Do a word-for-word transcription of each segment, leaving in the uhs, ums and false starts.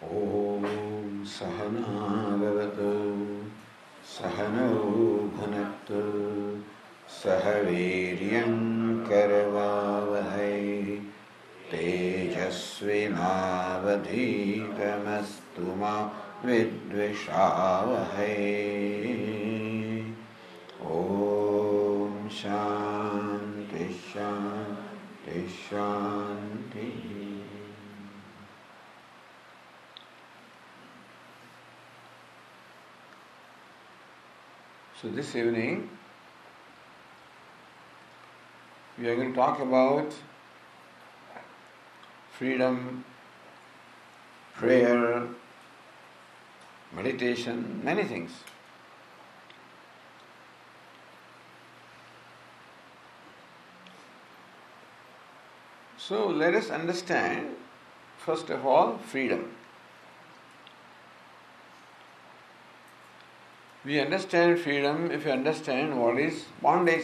Om Sahana Bhavatu Sahano Bhunattu Sahaviryam Karavavahai Tejasvinavadhitamastu ma Vidvishavahai. Om Shanti Shanti Shanti. So this evening we are going to talk about freedom, prayer, meditation, many things. So let us understand first of all freedom. We understand freedom if you understand what is bondage.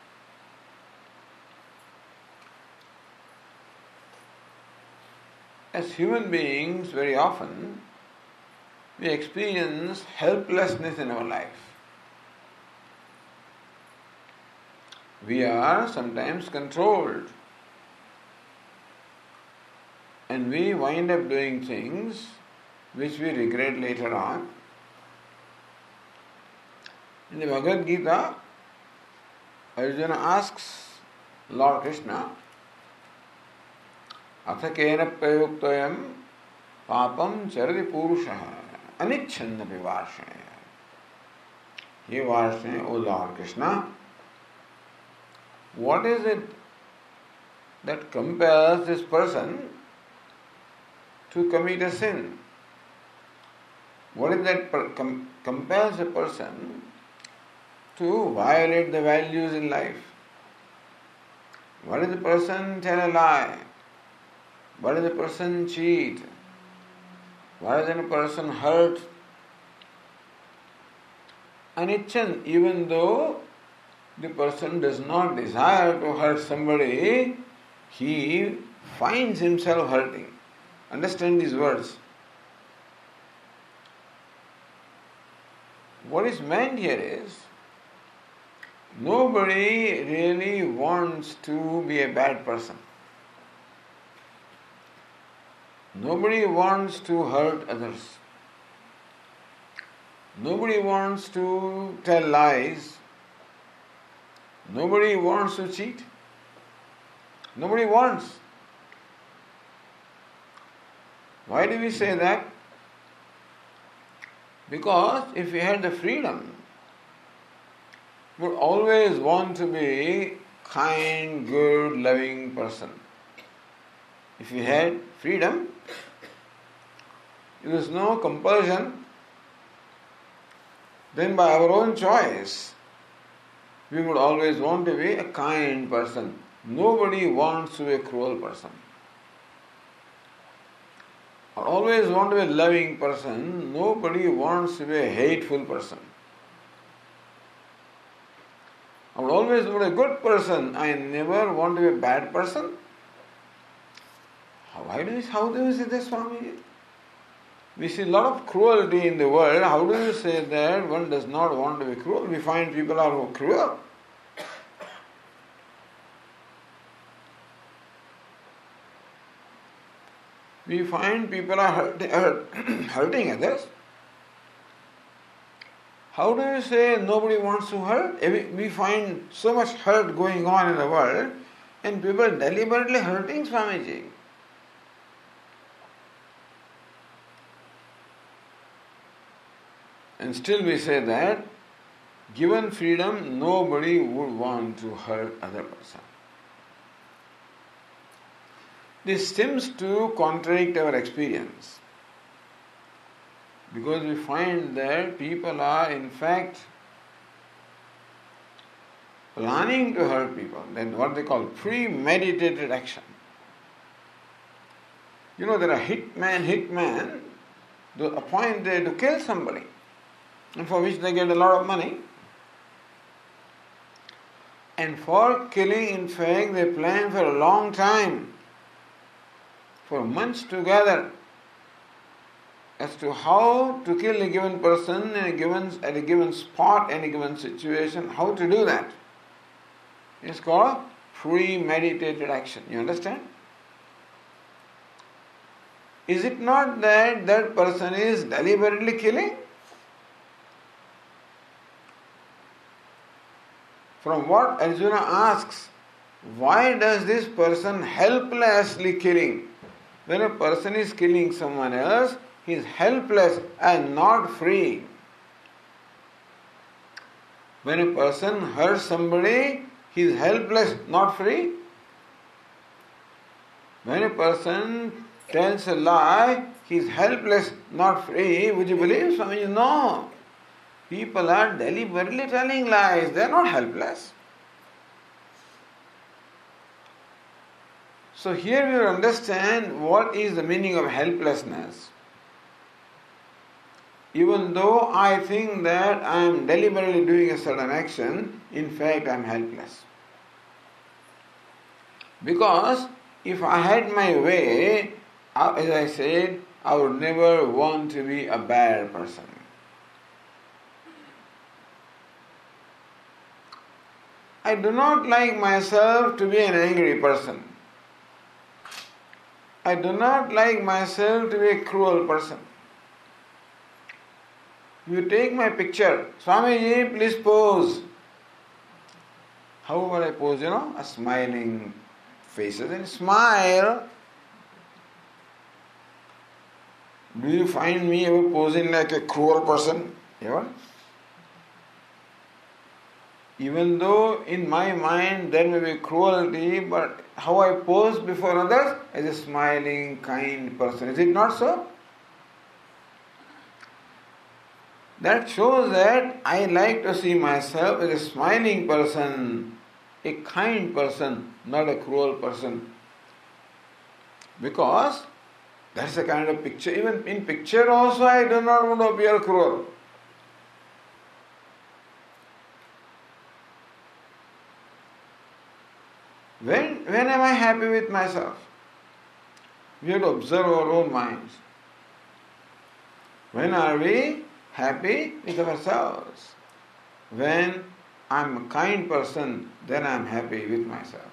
As human beings, very often we experience helplessness in our life. We are sometimes controlled, and we wind up doing things which we regret later on. In the Bhagavad Gita, Arjuna asks Lord Krishna, Atha kena prayuktoyam papam charati purushaha anichannapi varshane. He varshane, O Lord Krishna, what is it that compels this person to commit a sin? What is that per- com- compels a person to violate the values in life? Why does the person tell a lie? Why does the person cheat? Why does a person hurt? Anichan, even though the person does not desire to hurt somebody, he finds himself hurting. Understand these words. What is meant here is, nobody really wants to be a bad person. Nobody wants to hurt others. Nobody wants to tell lies. Nobody wants to cheat. Nobody wants. Why do we say that? Because if we had the freedom, we would always want to be kind, good, loving person. If we had freedom, there is no compulsion, then by our own choice, we would always want to be a kind person. Nobody wants to be a cruel person. Or always want to be a loving person. Nobody wants to be a hateful person. I would always want a good person. I never want to be a bad person. Why do you, how do you say this, Swami? We see a lot of cruelty in the world. How do you say that one does not want to be cruel? We find people are cruel. We find people are hurt, hurt, hurting others. How do you say nobody wants to hurt? We find so much hurt going on in the world, and people deliberately hurting Swamiji. And still we say that, given freedom, nobody would want to hurt other person. This seems to contradict our experience, because we find that people are in fact planning to hurt people. Then what they call premeditated action. You know, there are hitman, hitman, they are appointed to kill somebody, and for which they get a lot of money. And for killing, in fact, they plan for a long time, for months together. as to how to kill a given person in a given, at a given spot, in a given situation, how to do that. It's called premeditated action. You understand? Is it not that that person is deliberately killing? From what Arjuna asks, why does this person helplessly killing? When a person is killing someone else, he is helpless and not free. When a person hurts somebody, he is helpless, not free. When a person tells a lie, he is helpless, not free. Would you believe? Swami, no. People are deliberately telling lies. They are not helpless. So here we will understand what is the meaning of helplessness. Even though I think that I am deliberately doing a certain action, in fact I am helpless. Because if I had my way, as I said, I would never want to be a bad person. I do not like myself to be an angry person. I do not like myself to be a cruel person. You take my picture, Swamiji, please pose. How would I pose, you know? A smiling faces and smile. Do you find me ever posing like a cruel person? Ever? Even though in my mind there may be cruelty, but how I pose before others as a smiling, kind person. Is it not so? That shows that I like to see myself as a smiling person, a kind person, not a cruel person. Because that's the kind of picture. Even in picture also I do not want to appear cruel. When, when am I happy with myself? We have to observe our own minds. When are we happy with ourselves? When I am a kind person, then I am happy with myself.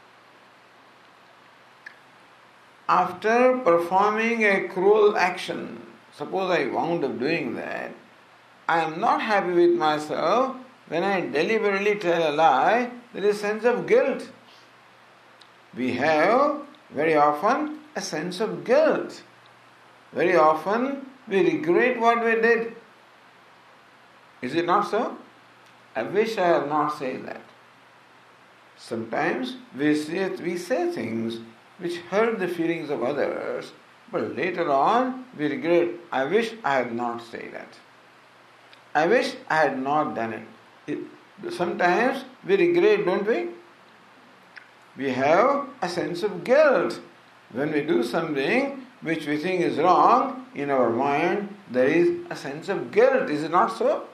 After performing a cruel action, suppose I wound up doing that, I am not happy with myself. When I deliberately tell a lie, there is a sense of guilt. We have very often a sense of guilt. Very often we regret what we did. Is it not so? I wish I had not said that. Sometimes we say, we say things which hurt the feelings of others, but later on we regret, I wish I had not said that. I wish I had not done it. it sometimes we regret, don't we? We have a sense of guilt. When we do something which we think is wrong, in our mind there is a sense of guilt. Is it not so?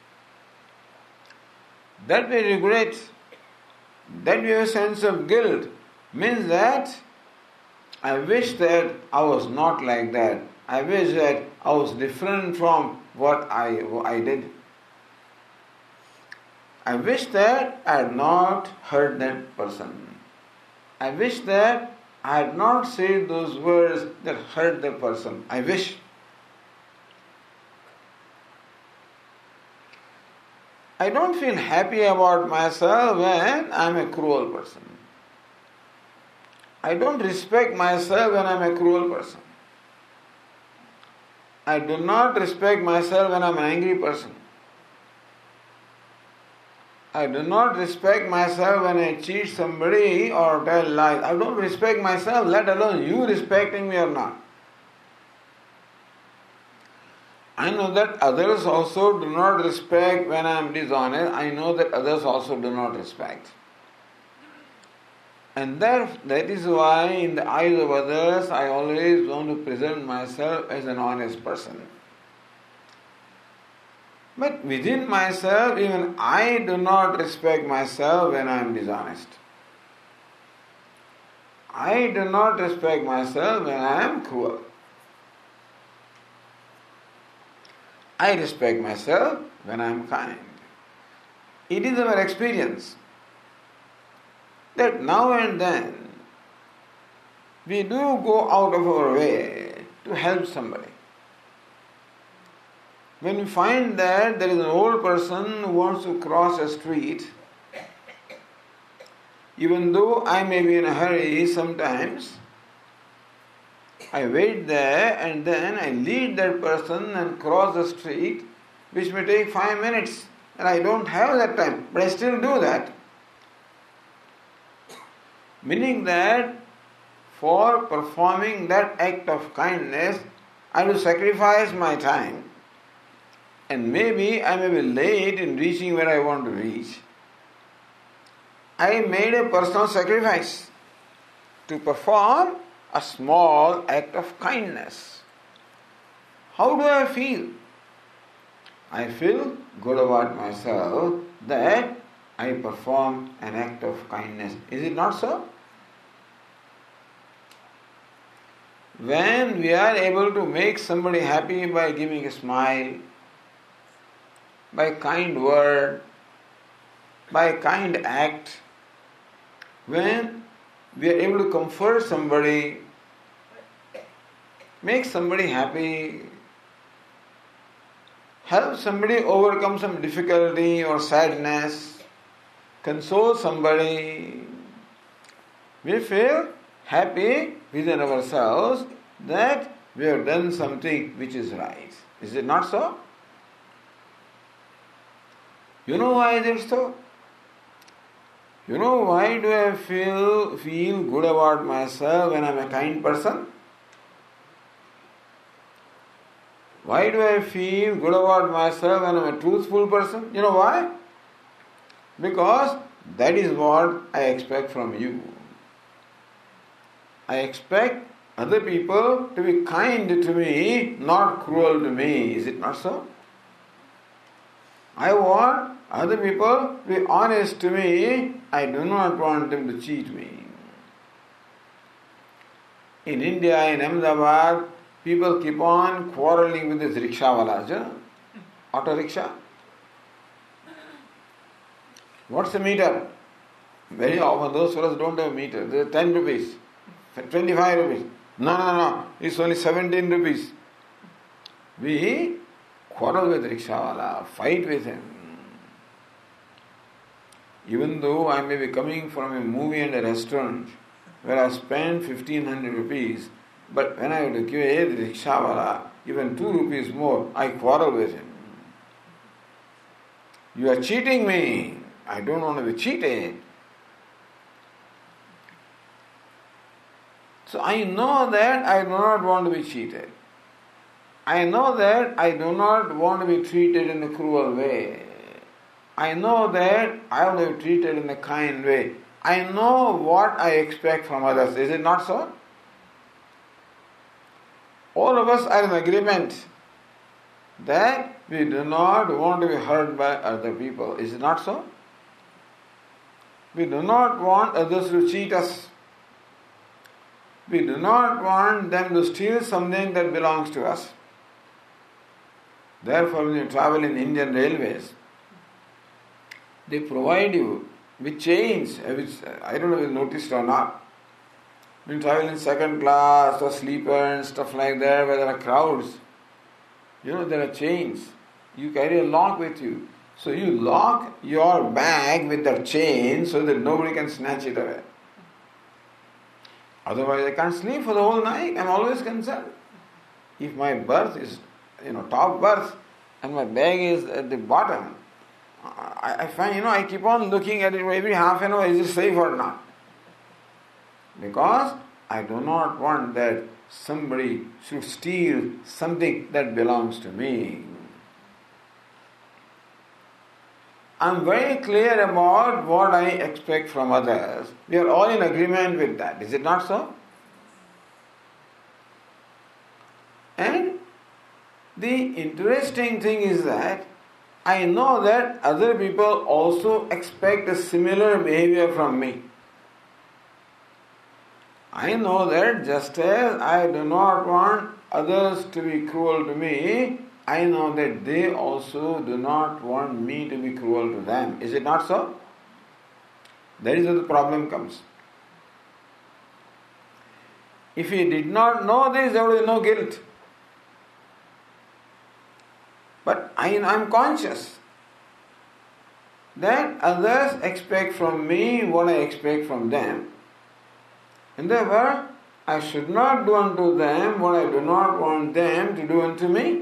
That we regret, that we have a sense of guilt, means that I wish that I was not like that. I wish that I was different from what I, I did. I wish that I had not hurt that person. I wish that I had not said those words that hurt the person. I wish. I don't feel happy about myself when I am a cruel person. I don't respect myself when I am a cruel person. I do not respect myself when I am an angry person. I do not respect myself when I cheat somebody or tell lies. I don't respect myself, let alone you respecting me or not. I know that others also do not respect when I am dishonest. I know that others also do not respect. And that, that is why in the eyes of others I always want to present myself as an honest person. But within myself, even I do not respect myself when I am dishonest. I do not respect myself when I am cruel. I respect myself when I am kind. It is our experience that now and then we do go out of our way to help somebody. When we find that there is an old person who wants to cross a street, even though I may be in a hurry sometimes, I wait there and then I lead that person and cross the street, which may take five minutes, and I don't have that time, but I still do that. Meaning that for performing that act of kindness, I will sacrifice my time, and maybe I may be late in reaching where I want to reach. I made a personal sacrifice to perform a small act of kindness. How do I feel? I feel good about myself that I perform an act of kindness. Is it not so? When we are able to make somebody happy by giving a smile, by a kind word, by a kind act, when we are able to comfort somebody, make somebody happy, help somebody overcome some difficulty or sadness, console somebody, we feel happy within ourselves that we have done something which is right. Is it not so? You know why is it so? You know why do I feel feel good about myself when I am a kind person? Why do I feel good about myself when I am a truthful person? You know why? Because that is what I expect from you. I expect other people to be kind to me, not cruel to me. Is it not so? I want other people to be honest to me. I do not want them to cheat me. In India, in Ahmedabad, people keep on quarreling with this rickshawalas, you know? Auto rickshaw. What's the meter? Very often those fellows don't have a meter. There's ten rupees, twenty-five rupees. No, no, no, it's only seventeen rupees. We quarrel with rickshawala, fight with him. Even though I may be coming from a movie and a restaurant where I spend fifteen hundred rupees, but when I have to give the rickshawala even two rupees more, I quarrel with him. You are cheating me. I don't want to be cheated. So I know that I do not want to be cheated. I know that I do not want to be treated in a cruel way. I know that I want to be treated in a kind way. I know what I expect from others. Is it not so? All of us are in agreement that we do not want to be hurt by other people. Is it not so? We do not want others to cheat us. We do not want them to steal something that belongs to us. Therefore, when you travel in Indian Railways, they provide you with chains, which I don't know if you noticed or not. When you travel in second class or sleeper and stuff like that, where there are crowds, you know, there are chains. You carry a lock with you. So you lock your bag with the chain so that nobody can snatch it away. Otherwise, I can't sleep for the whole night. I'm always concerned. If my berth is, you know, top berth and my bag is at the bottom, I, I find, you know, I keep on looking at it every half an hour, is it safe or not? Because I do not want that somebody should steal something that belongs to me. I'm very clear about what I expect from others. We are all in agreement with that. Is it not so? And the interesting thing is that I know that other people also expect a similar behavior from me. I know that just as I do not want others to be cruel to me, I know that they also do not want me to be cruel to them. Is it not so? That is where the problem comes. If he did not know this, there would be no guilt. But I am conscious that others expect from me what I expect from them. And therefore, I should not do unto them what I do not want them to do unto me.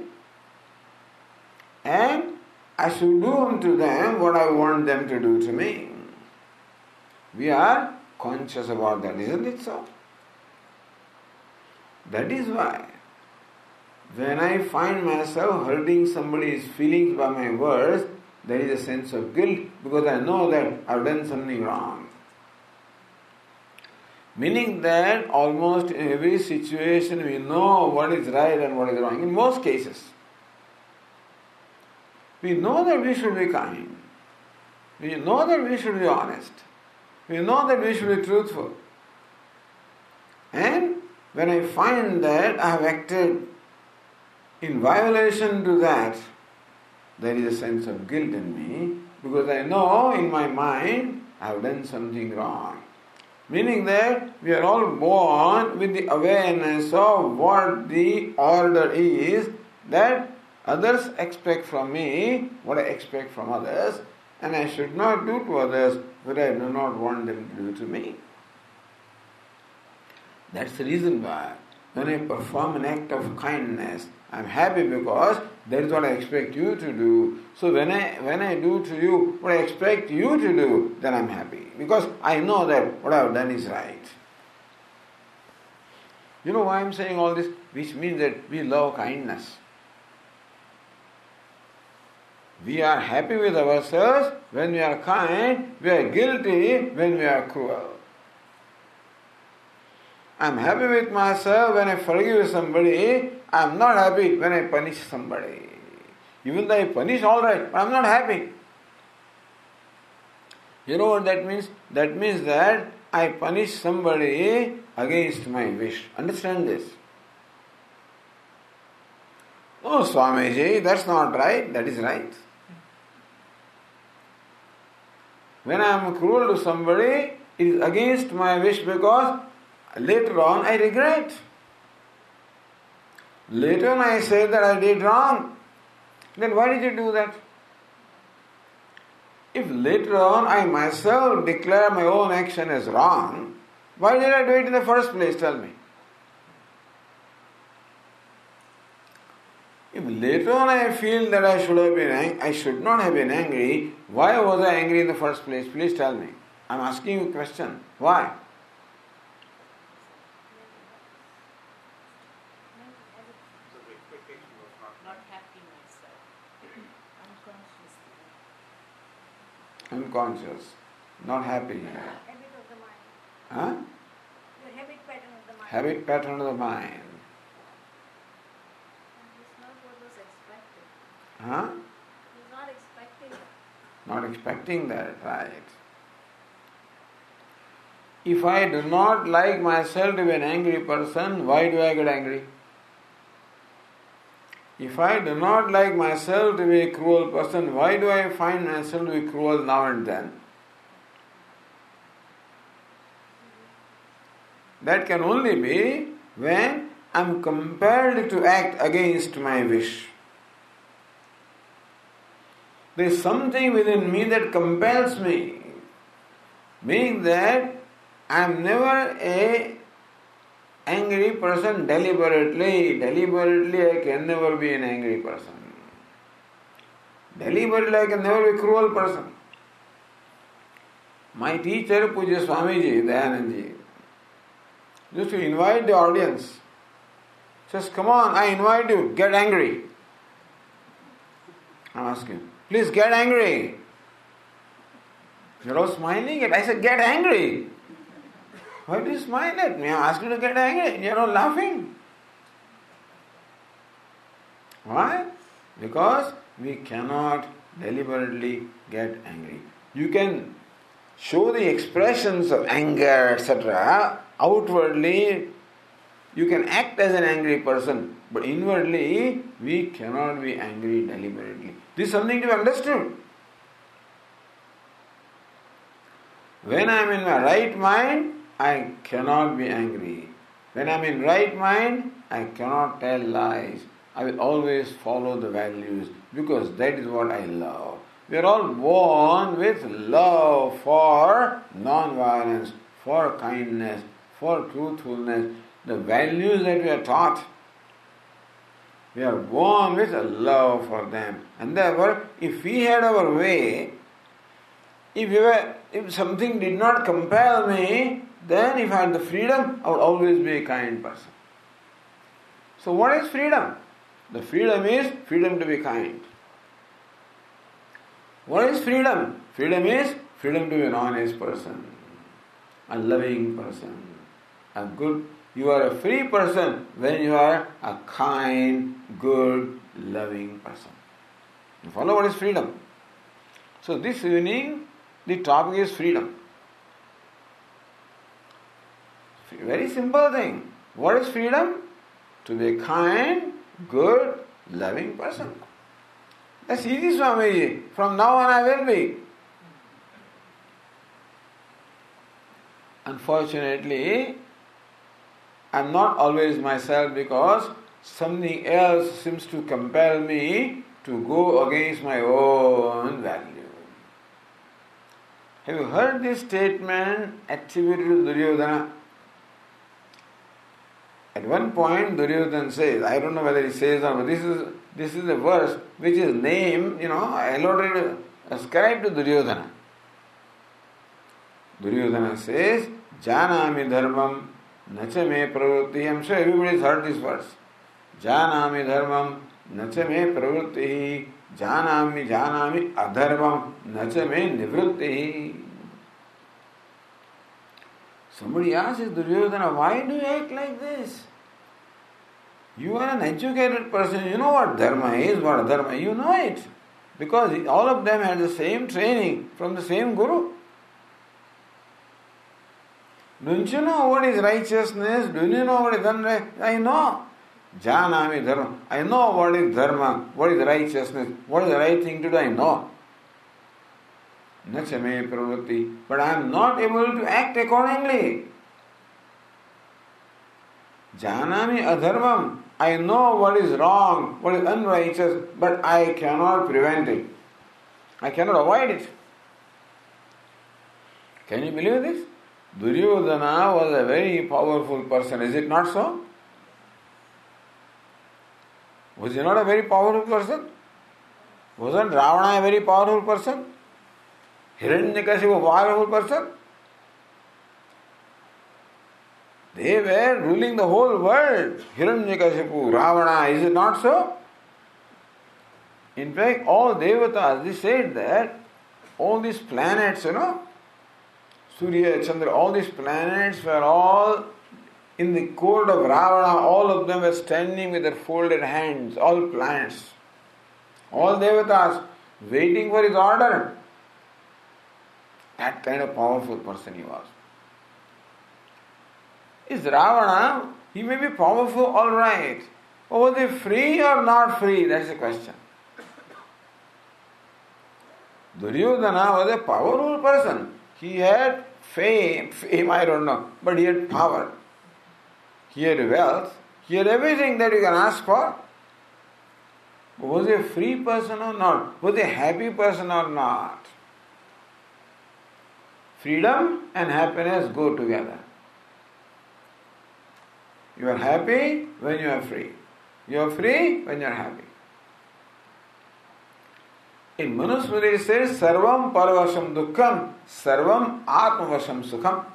And I should do unto them what I want them to do to me. We are conscious about that, isn't it so? That is why, when I find myself hurting somebody's feelings by my words, there is a sense of guilt because I know that I've done something wrong. Meaning that almost in every situation we know what is right and what is wrong. In most cases, we know that we should be kind. We know that we should be honest. We know that we should be truthful. And when I find that I have acted in violation to that, there is a sense of guilt in me because I know in my mind I have done something wrong. Meaning that we are all born with the awareness of what the order is that others expect from me, what I expect from others, and I should not do to others what I do not want them to do to me. That's the reason why when I perform an act of kindness, I am happy because that is what I expect you to do. So when I when I do to you what I expect you to do, then I am happy. Because I know that what I have done is right. You know why I am saying all this? Which means that we love kindness. We are happy with ourselves when we are kind. We are guilty when we are cruel. I am happy with myself when I forgive somebody. I am not happy when I punish somebody. Even though I punish, all right, but I am not happy. You know what that means? That means that I punish somebody against my wish. Understand this? Oh, Swamiji, that's not right. That is right. When I am cruel to somebody, it is against my wish because later on I regret. Later on I say that I did wrong. Then why did you do that? If later on I myself declare my own action as wrong, why did I do it in the first place? Tell me. If later on I feel that I should have been ang- I should not have been angry, why was I angry in the first place? Please tell me. I'm asking you a question. Why? Unconscious, not happy. Habit of the mind. Huh? The habit pattern of the mind. Habit pattern of the mind. It's not what was expected. Huh? He's not expecting that. Not expecting that, right. If I do not like myself to be an angry person, why do I get angry? If I do not like myself to be a cruel person, why do I find myself to be cruel now and then? That can only be when I am compelled to act against my wish. There is something within me that compels me, meaning that I am never a angry person deliberately. Deliberately I can never be an angry person. Deliberately I can never be a cruel person. My teacher, Puja Swamiji, Dayanandji, used to invite the audience. Says, come on, I invite you, get angry. I ask him, please get angry. You're all smiling at. I said, get angry. Why do you smile at me? I asked you to get angry. You're all laughing. Why? Because we cannot deliberately get angry. You can show the expressions of anger, et cetera outwardly You can act as an angry person, but inwardly we cannot be angry deliberately. This is something to be understood. When I am in my right mind, I cannot be angry. When I am in right mind, I cannot tell lies. I will always follow the values because that is what I love. We are all born with love for non-violence, for kindness, for truthfulness, the values that we are taught. We are born with a love for them. And therefore, if we had our way, if we were, if something did not compel me, then if I had the freedom, I would always be a kind person. So what is freedom? The freedom is freedom to be kind. What is freedom? Freedom is freedom to be an honest person, a loving person, a good. You are a free person when you are a kind, good, loving person. You follow what is freedom? So this evening, the topic is freedom. Very simple thing. What is freedom? To be a kind, good, loving person. That's easy, Swamiji. From now on I will be. Unfortunately, I am not always myself because something else seems to compel me to go against my own value. Have you heard this statement attributed to Duryodhana? At one point, Duryodhana says, I don't know whether he says or not, but this is this is a verse which is named, you know, allotted, ascribed to Duryodhana. Duryodhana says, Janami dharmam nacha me pravrutti. I'm sure everybody has heard this verse. Janami dharmam nacha me pravrutti. Janami janami adharmam nacha me nivrutti. Somebody asks Duryodhana, why do you act like this? You are an educated person, you know what dharma is, what adharma, you know it. Because all of them had the same training from the same guru. Don't you know what is righteousness? Do you know what is dharma? I know. Janami dharma. I know what is dharma, what is righteousness, what is the right thing to do, I know. Nacha me pravrutti. But I am not able to act accordingly. Janami adharmam. I know what is wrong, what is unrighteous, but I cannot prevent it. I cannot avoid it. Can you believe this? Duryodhana was a very powerful person, is it not so? Was he not a very powerful person? Wasn't Ravana a very powerful person? Hiranyakashipu a powerful person? They were ruling the whole world. Hiranyakashipu, Ravana, is it not so? In fact, all devatas, they said that all these planets, you know, Surya, Chandra, all these planets were all in the court of Ravana, all of them were standing with their folded hands, all planets. All devatas waiting for his order. That kind of powerful person he was. Is Ravana, he may be powerful, all right. But was he free or not free? That's the question. Duryodhana was a powerful person. He had fame, fame I don't know, but he had power. He had wealth. He had everything that you can ask for. But was he a free person or not? Was he a happy person or not? Freedom and happiness go together. You are happy when you are free. You are free when you are happy. In Manusmriti it says, Sarvam Parvasham Dukkham, Sarvam Atmavasham Sukham.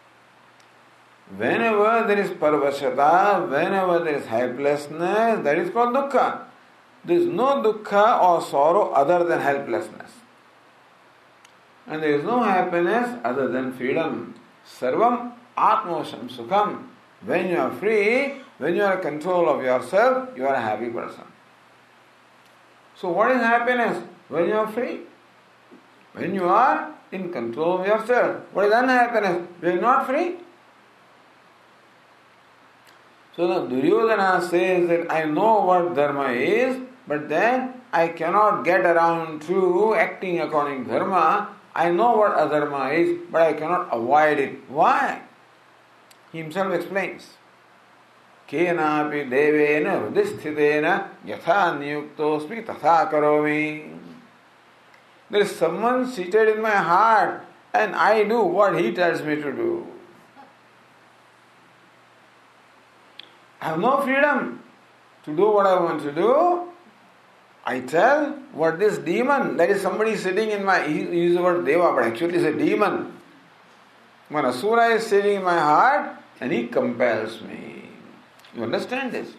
Whenever there is parvashata, whenever there is helplessness, that is called dukkha. There is no dukkha or sorrow other than helplessness. And there is no happiness other than freedom. Sarvam Atmavasham Sukham. When you are free, when you are in control of yourself, you are a happy person. So what is happiness? When you are free. When you are in control of yourself. What is unhappiness? When you are not free. So now Duryodhana says that I know what dharma is, but then I cannot get around to acting according to dharma. I know what adharma is, but I cannot avoid it. Why? He himself explains. Kenapi devena hridisthitena yatha niyuktosmi tatha karomi. There is someone seated in my heart and I do what he tells me to do. I have no freedom to do what I want to do. I tell what this demon, that is somebody sitting in my, he uses the word deva, but actually it's a demon. When asura is sitting in my heart and he compels me. You understand this?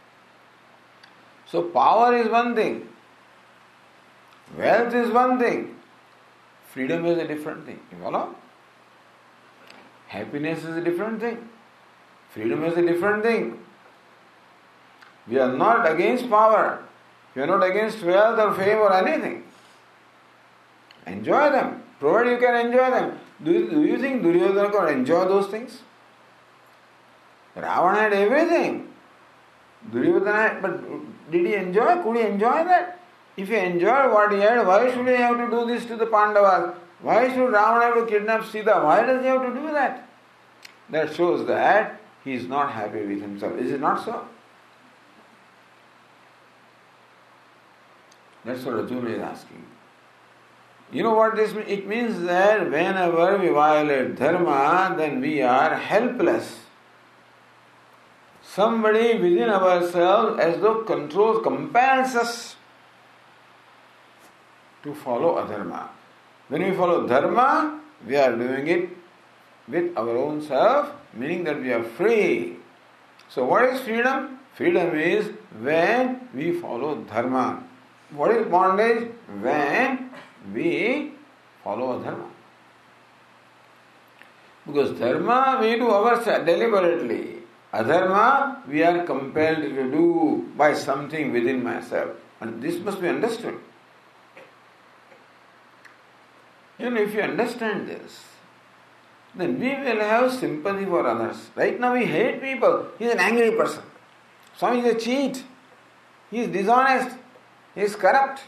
So power is one thing. Wealth is one thing. Freedom is a different thing. You follow? Happiness is a different thing. Freedom is a different thing. We are not against power. We are not against wealth or fame or anything. Enjoy them. Provided you can enjoy them. Do you, do you think Duryodhana could enjoy those things? Ravana had everything. Duryodhana had, but did he enjoy? Could he enjoy that? If he enjoyed what he had, why should he have to do this to the Pandavas? Why should Ravana have to kidnap Sita? Why does he have to do that? That shows that he is not happy with himself. Is it not so? That's what Arjuna is asking. You know what this means? It means that whenever we violate dharma, then we are helpless. Somebody within ourselves, as though controls, compels us to follow adharma. When we follow dharma, we are doing it with our own self, meaning that we are free. So what is freedom? Freedom is when we follow dharma. What is bondage? When we follow dharma. Because dharma we do ourselves deliberately. Adharma we are compelled to do by something within myself. And this must be understood. You know, if you understand this, then we will have sympathy for others. Right now we hate people. He is an angry person. Swami is a cheat. He is dishonest. He is corrupt.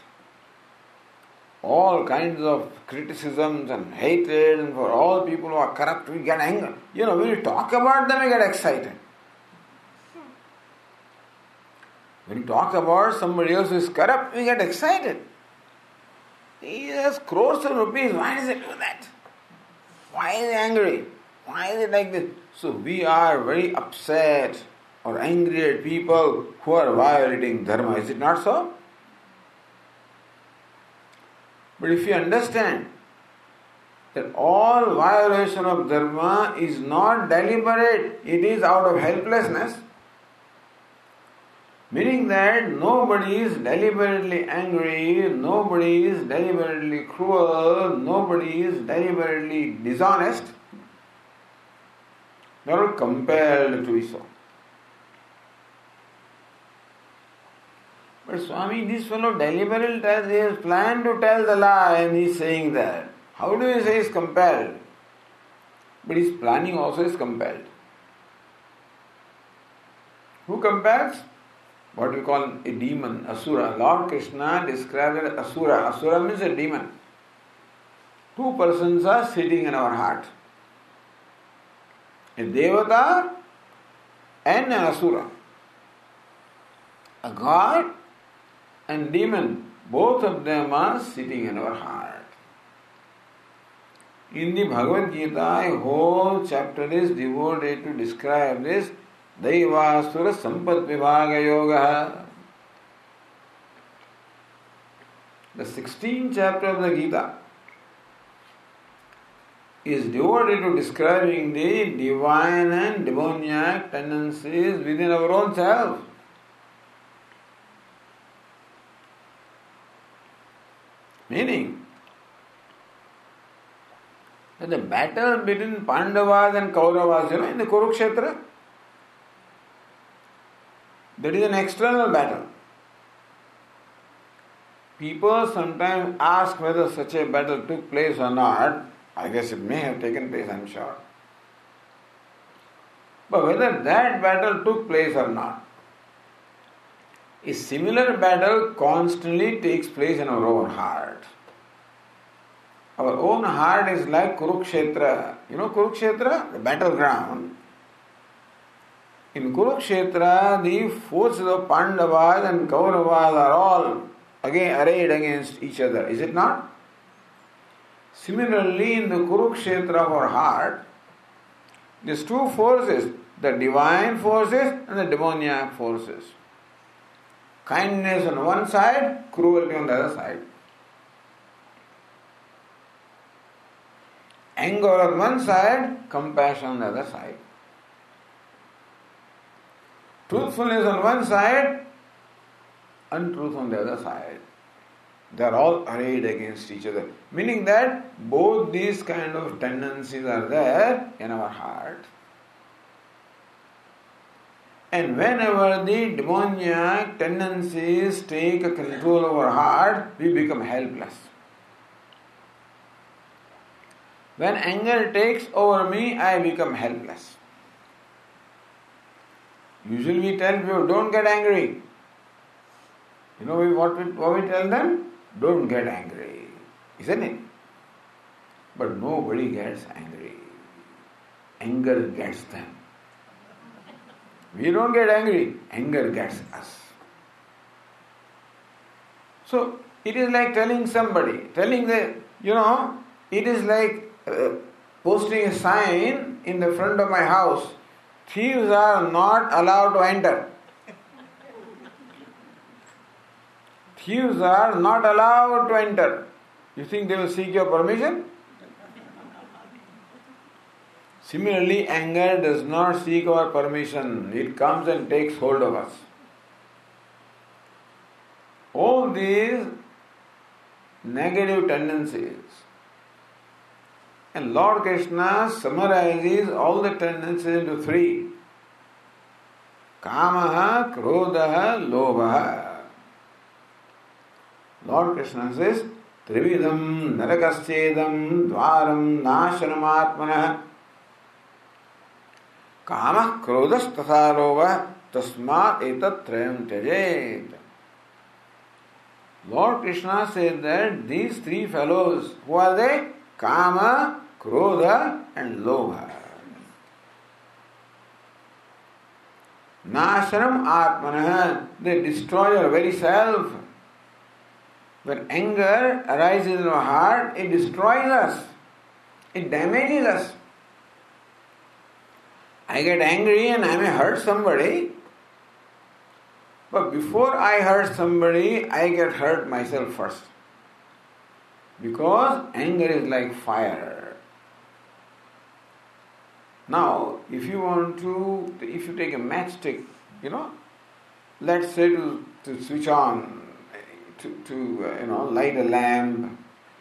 All kinds of criticisms and hatred, and for all people who are corrupt, we get anger. You know, when we talk about them, we get excited. When we talk about somebody else who is corrupt, we get excited. He has crores of rupees. Why does he do that? Why is he angry? Why is it like this? So we are very upset or angry at people who are violating dharma. Is it not so? But if you understand that all violation of dharma is not deliberate, it is out of helplessness, meaning that nobody is deliberately angry, nobody is deliberately cruel, nobody is deliberately dishonest, they are compelled to be so. But Swami, this fellow deliberately tells, he has planned to tell the lie and he is saying that. How do you say he is compelled? But his planning also is compelled. Who compels? What we call a demon, Asura. Lord Krishna describes it as Asura. Asura means a demon. Two persons are sitting in our heart. A Devata and an Asura. A god and demon, both of them are sitting in our heart. In the Bhagavad Gita, a whole chapter is devoted to describe this Daivasura Sampat Vibhaga Yoga. The sixteenth chapter of the Gita is devoted to describing the divine and demoniac tendencies within our own self. Meaning that the battle between Pandavas and Kauravas, you know, in the Kurukshetra, that is an external battle. People sometimes ask whether such a battle took place or not. I guess it may have taken place, I am sure. But whether that battle took place or not, a similar battle constantly takes place in our own heart. Our own heart is like Kurukshetra. You know Kurukshetra? The battleground. In Kurukshetra, the forces of Pandavas and Kauravas are all again arrayed against each other. Is it not? Similarly, in the Kurukshetra of our heart, these two forces, the divine forces and the demoniac forces. Kindness on one side, cruelty on the other side. Anger on one side, compassion on the other side. Truthfulness on one side, untruth on the other side. They are all arrayed against each other. Meaning that both these kind of tendencies are there in our heart. And whenever the demoniac tendencies take a control of our heart, we become helpless. When anger takes over me, I become helpless. Usually we tell people, don't get angry. You know what we, what we tell them? Don't get angry. Isn't it? But nobody gets angry. Anger gets them. We don't get angry. Anger gets us. So, it is like telling somebody, telling the, you know, it is like uh, posting a sign in the front of my house. Thieves are not allowed to enter. Thieves are not allowed to enter. You think they will seek your permission? Similarly, anger does not seek our permission. It comes and takes hold of us. All these negative tendencies. And Lord Krishna summarizes all the tendencies into three. Kamaha, Krodha, Lobha. Lord Krishna says, Trividam narakaschedam dvaram nashanamatmana Kama Krodhas tatha lobha tasmat etat trayam tyajet. Lord Krishna said that these three fellows, who are they? Kama, Krodha and Lobha. Nashanam Atmanah, they destroy your very self. When anger arises in our heart, it destroys us. It damages us. I get angry and I may hurt somebody. But before I hurt somebody, I get hurt myself first. Because anger is like fire. Now, if you want to, if you take a matchstick, you know, let's say to, to switch on, to, to uh, you know, light a lamp.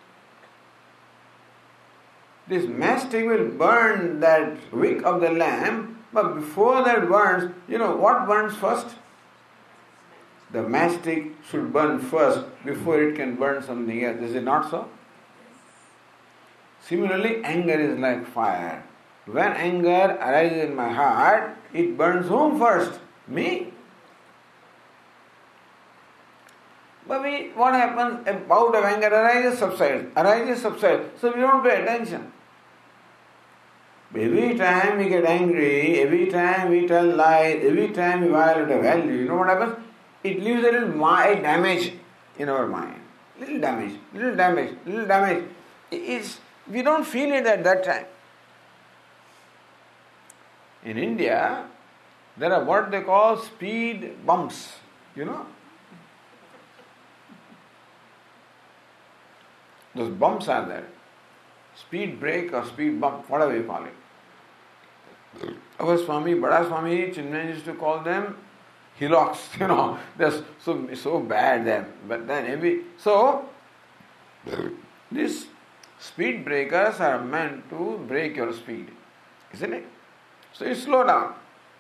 This matchstick will burn that wick of the lamp, but before that burns, you know, what burns first? The matchstick should burn first before it can burn something else. Is it not so? Similarly, anger is like fire. When anger arises in my heart, it burns whom first? Me. But we, what happens? A bout of anger arises, subsides, arises, subsides. So we don't pay attention. Every time we get angry, every time we tell lies, every time we violate a value, you know what happens? It leaves a little damage in our mind. Little damage, little damage, little damage. It's, we don't feel it at that time. In India, there are what they call speed bumps, you know. Those bumps are there. Speed brake or speed bump, whatever you call it. Our Swami, Bada Swami, Chinmay used to call them hillocks, you know. They're so, so bad then. But then every... So, these speed breakers are meant to break your speed. Isn't it? So you slow down.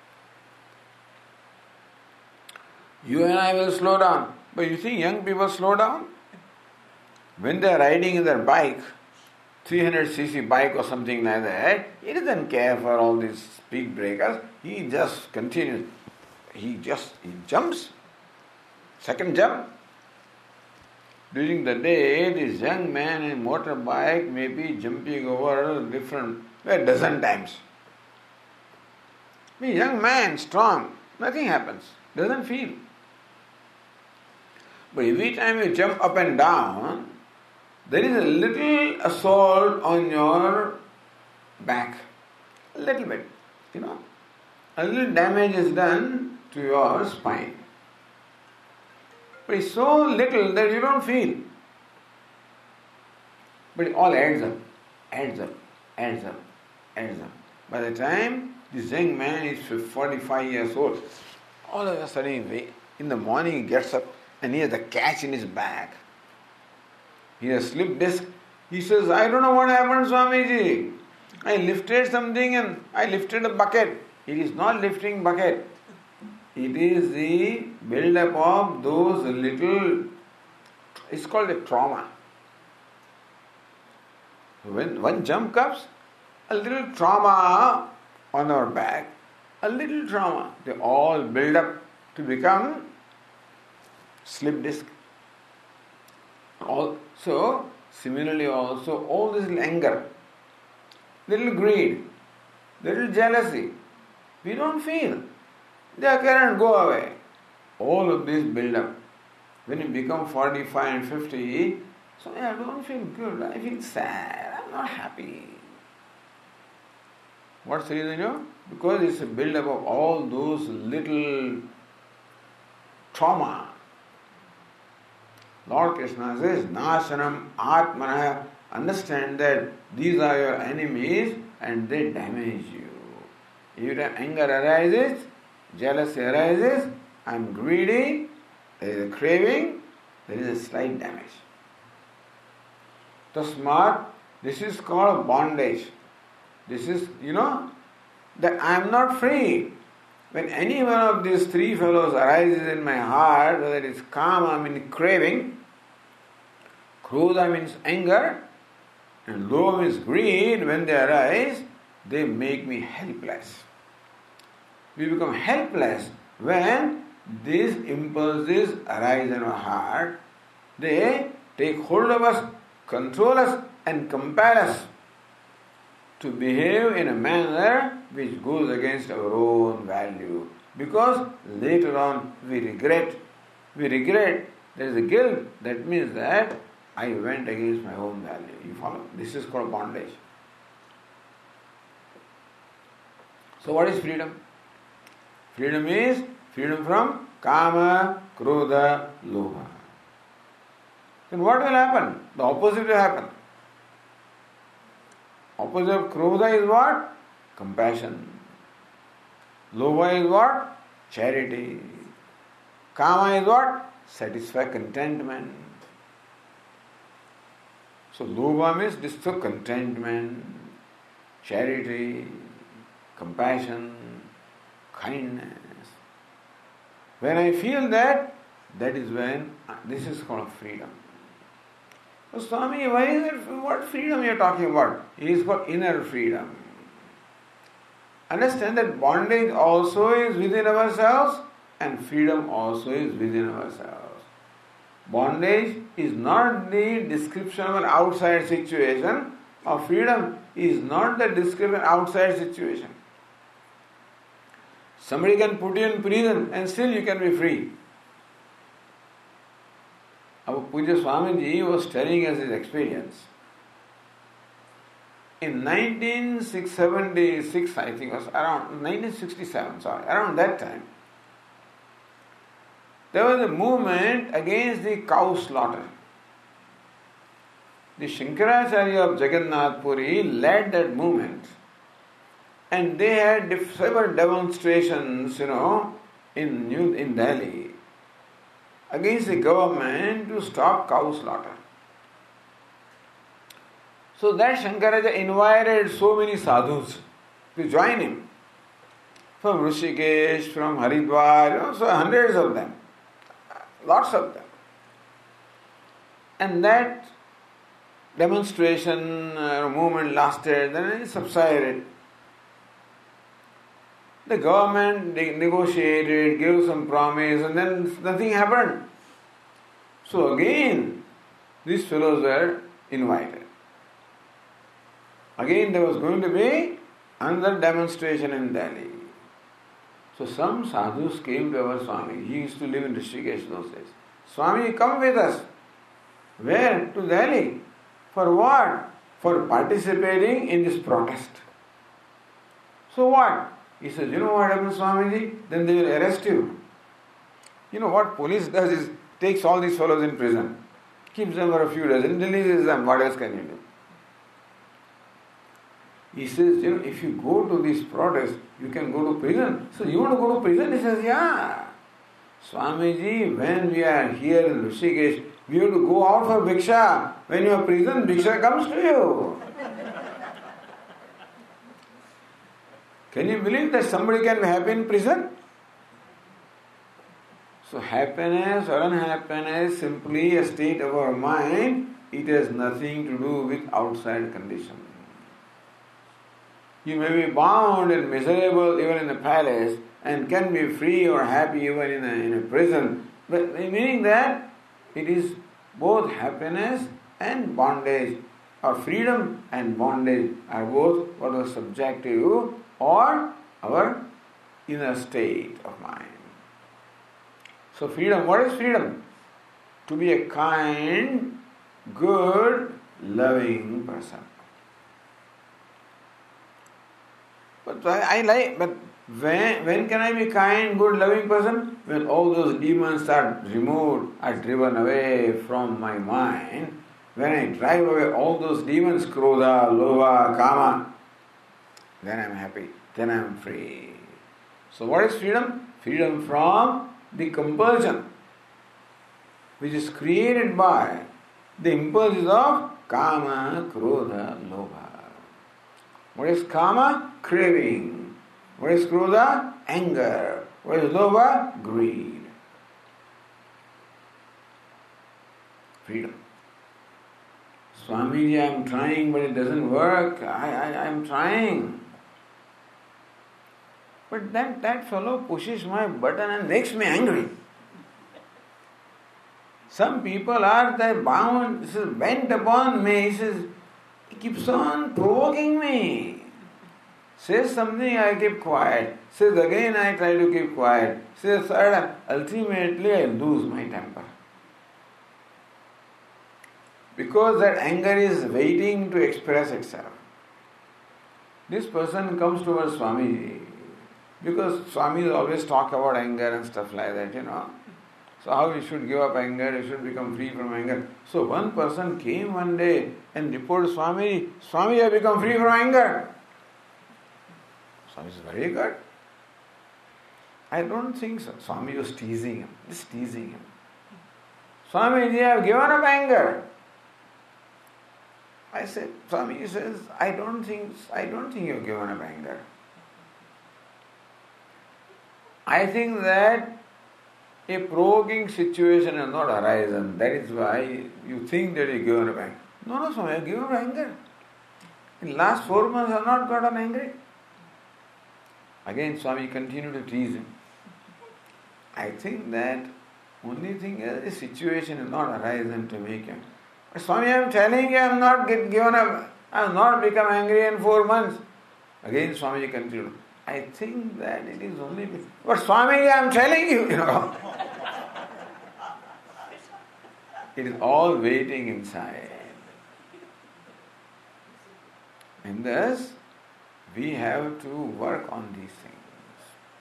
You and I will slow down. But you think young people slow down? When they are riding in their bike, three hundred c c bike or something like that, he doesn't care for all these speed breakers. He just continues. He just, he jumps. Second jump. During the day, this young man in motorbike may be jumping over different, a dozen times. The young man, strong, nothing happens, doesn't feel. But every time you jump up and down, there is a little assault on your back. A little bit, you know. A little damage is done to your spine. But it's so little that you don't feel. But it all adds up, adds up, adds up, adds up. By the time this young man is forty-five years old, all of a sudden in the morning he gets up and he has a catch in his back. He has slip disc. He says, I don't know what happened, Swamiji. I lifted something and I lifted a bucket. It is not lifting bucket. It is the build-up of those little, it's called a trauma. When one jump comes, a little trauma on our back, a little trauma, they all build up to become slip disc. All, so, similarly also, all this little anger, little greed, little jealousy, we don't feel. They occur and go away. All of this build up. When you become forty-five and fifty, so I don't feel good, I feel sad, I'm not happy. What's the reason, you know? Because it's a build up of all those little trauma. Lord Krishna says, Nasanam Atmana, understand that these are your enemies and they damage you. Every time anger arises, jealousy arises, I am greedy, there is a craving, there is a slight damage. Tasmat, this is called bondage. This is, you know, that I am not free. When any one of these three fellows arises in my heart, whether it is kama means craving, krodha means anger, and lobha means greed, when they arise, they make me helpless. We become helpless when these impulses arise in our heart. They take hold of us, control us, and compel us to behave in a manner which goes against our own value. Because later on we regret. We regret, there is a guilt, that means that I went against my own value. You follow? This is called bondage. So what is freedom? Freedom is freedom from kama, krodha, lobha. Then what will happen? The opposite will happen. Opposite of krodha is what? Compassion. Lobha is what? Charity. Kama is what? Satisfy, contentment. So lobha means this is contentment, charity, compassion, kindness. When I feel that, that is when this is called freedom. So Swami, why is it, what freedom you are talking about? It is called inner freedom. Understand that bondage also is within ourselves and freedom also is within ourselves. Bondage is not the description of an outside situation, or freedom is not the description of an outside situation. Somebody can put you in prison and still you can be free. Our Puja Swamiji was telling us his experience. In nineteen seventy-six, I think it was around nineteen sixty-seven, sorry, around that time, there was a movement against the cow slaughter. The Shankaracharya of Jagannath Puri led that movement. And they had several demonstrations, you know, in New in Delhi against the government to stop cow slaughter. So that Shankaracharya invited so many sadhus to join him. From Rishikesh, from Haridwar, you know, so hundreds of them. Lots of them. And that demonstration uh, movement lasted, then it subsided. The government they negotiated, gave some promise, and then nothing happened. So again, these fellows were invited. Again, there was going to be another demonstration in Delhi. So some sadhus came to our Swami. He used to live in Rishikesh those days. Swami, come with us. Where? To Delhi. For what? For participating in this protest. So what? He says, you know what happens, Swamiji? Then they will arrest you. You know what police does is takes all these fellows in prison, keeps them for a few days, and releases them. What else can you do? He says, you know, if you go to this protest, you can go to prison. So you want to go to prison? He says, yeah. Swamiji, when we are here in Rishikesh, we have to go out for bhiksha. When you are in prison, bhiksha comes to you. Can you believe that somebody can be happy in prison? So happiness or unhappiness is simply a state of our mind. It has nothing to do with outside conditions. You may be bound and miserable even in the palace and can be free or happy even in a, in a prison. But meaning that it is both happiness and bondage, or freedom and bondage are both what was subjective or our inner state of mind. So freedom, what is freedom? To be a kind, good, loving person. But I, I like, but when, when can I be kind, good, loving person? When all those demons are removed, are driven away from my mind. When I drive away all those demons, krodha, lobha, kama, then I am happy, then I am free. So what is freedom? Freedom from the compulsion which is created by the impulses of kama, krodha, lobha. What is kama? Craving. What is krodha? Anger. What is lobha? Greed. Freedom. Swamiji, I am trying, but it doesn't work. I, I, I am trying. But that, that fellow pushes my button and makes me angry. Some people are they bound, this is bent upon me. He says, he keeps on provoking me. Says something, I keep quiet. Says again, I try to keep quiet. Says third, ultimately I lose my temper. Because that anger is waiting to express itself. This person comes to our Swamiji, because Swamis always talk about anger and stuff like that, you know. So how we should give up anger, we should become free from anger. So one person came one day and reported, Swami, Swami, I have become free from anger. Swami is very good. I don't think so. Swami was teasing him, just teasing him. Swami, I have given up anger. I said, Swami says, I don't think, I don't think you have given up anger. I think that a provoking situation has not arisen. That is why you think that you have given up anger. No, no, Swami, I have given up anger. In the last four months I have not gotten angry. Again, Swami continued to tease him. I think that only thing is the situation is not arisen to make him. But Swami, I am telling you, I am not get given up. I have not become angry in four months. Again, Swami continued. I think that it is only... But Swami, I am telling you, you know. It is all waiting inside. And thus, we have to work on these things.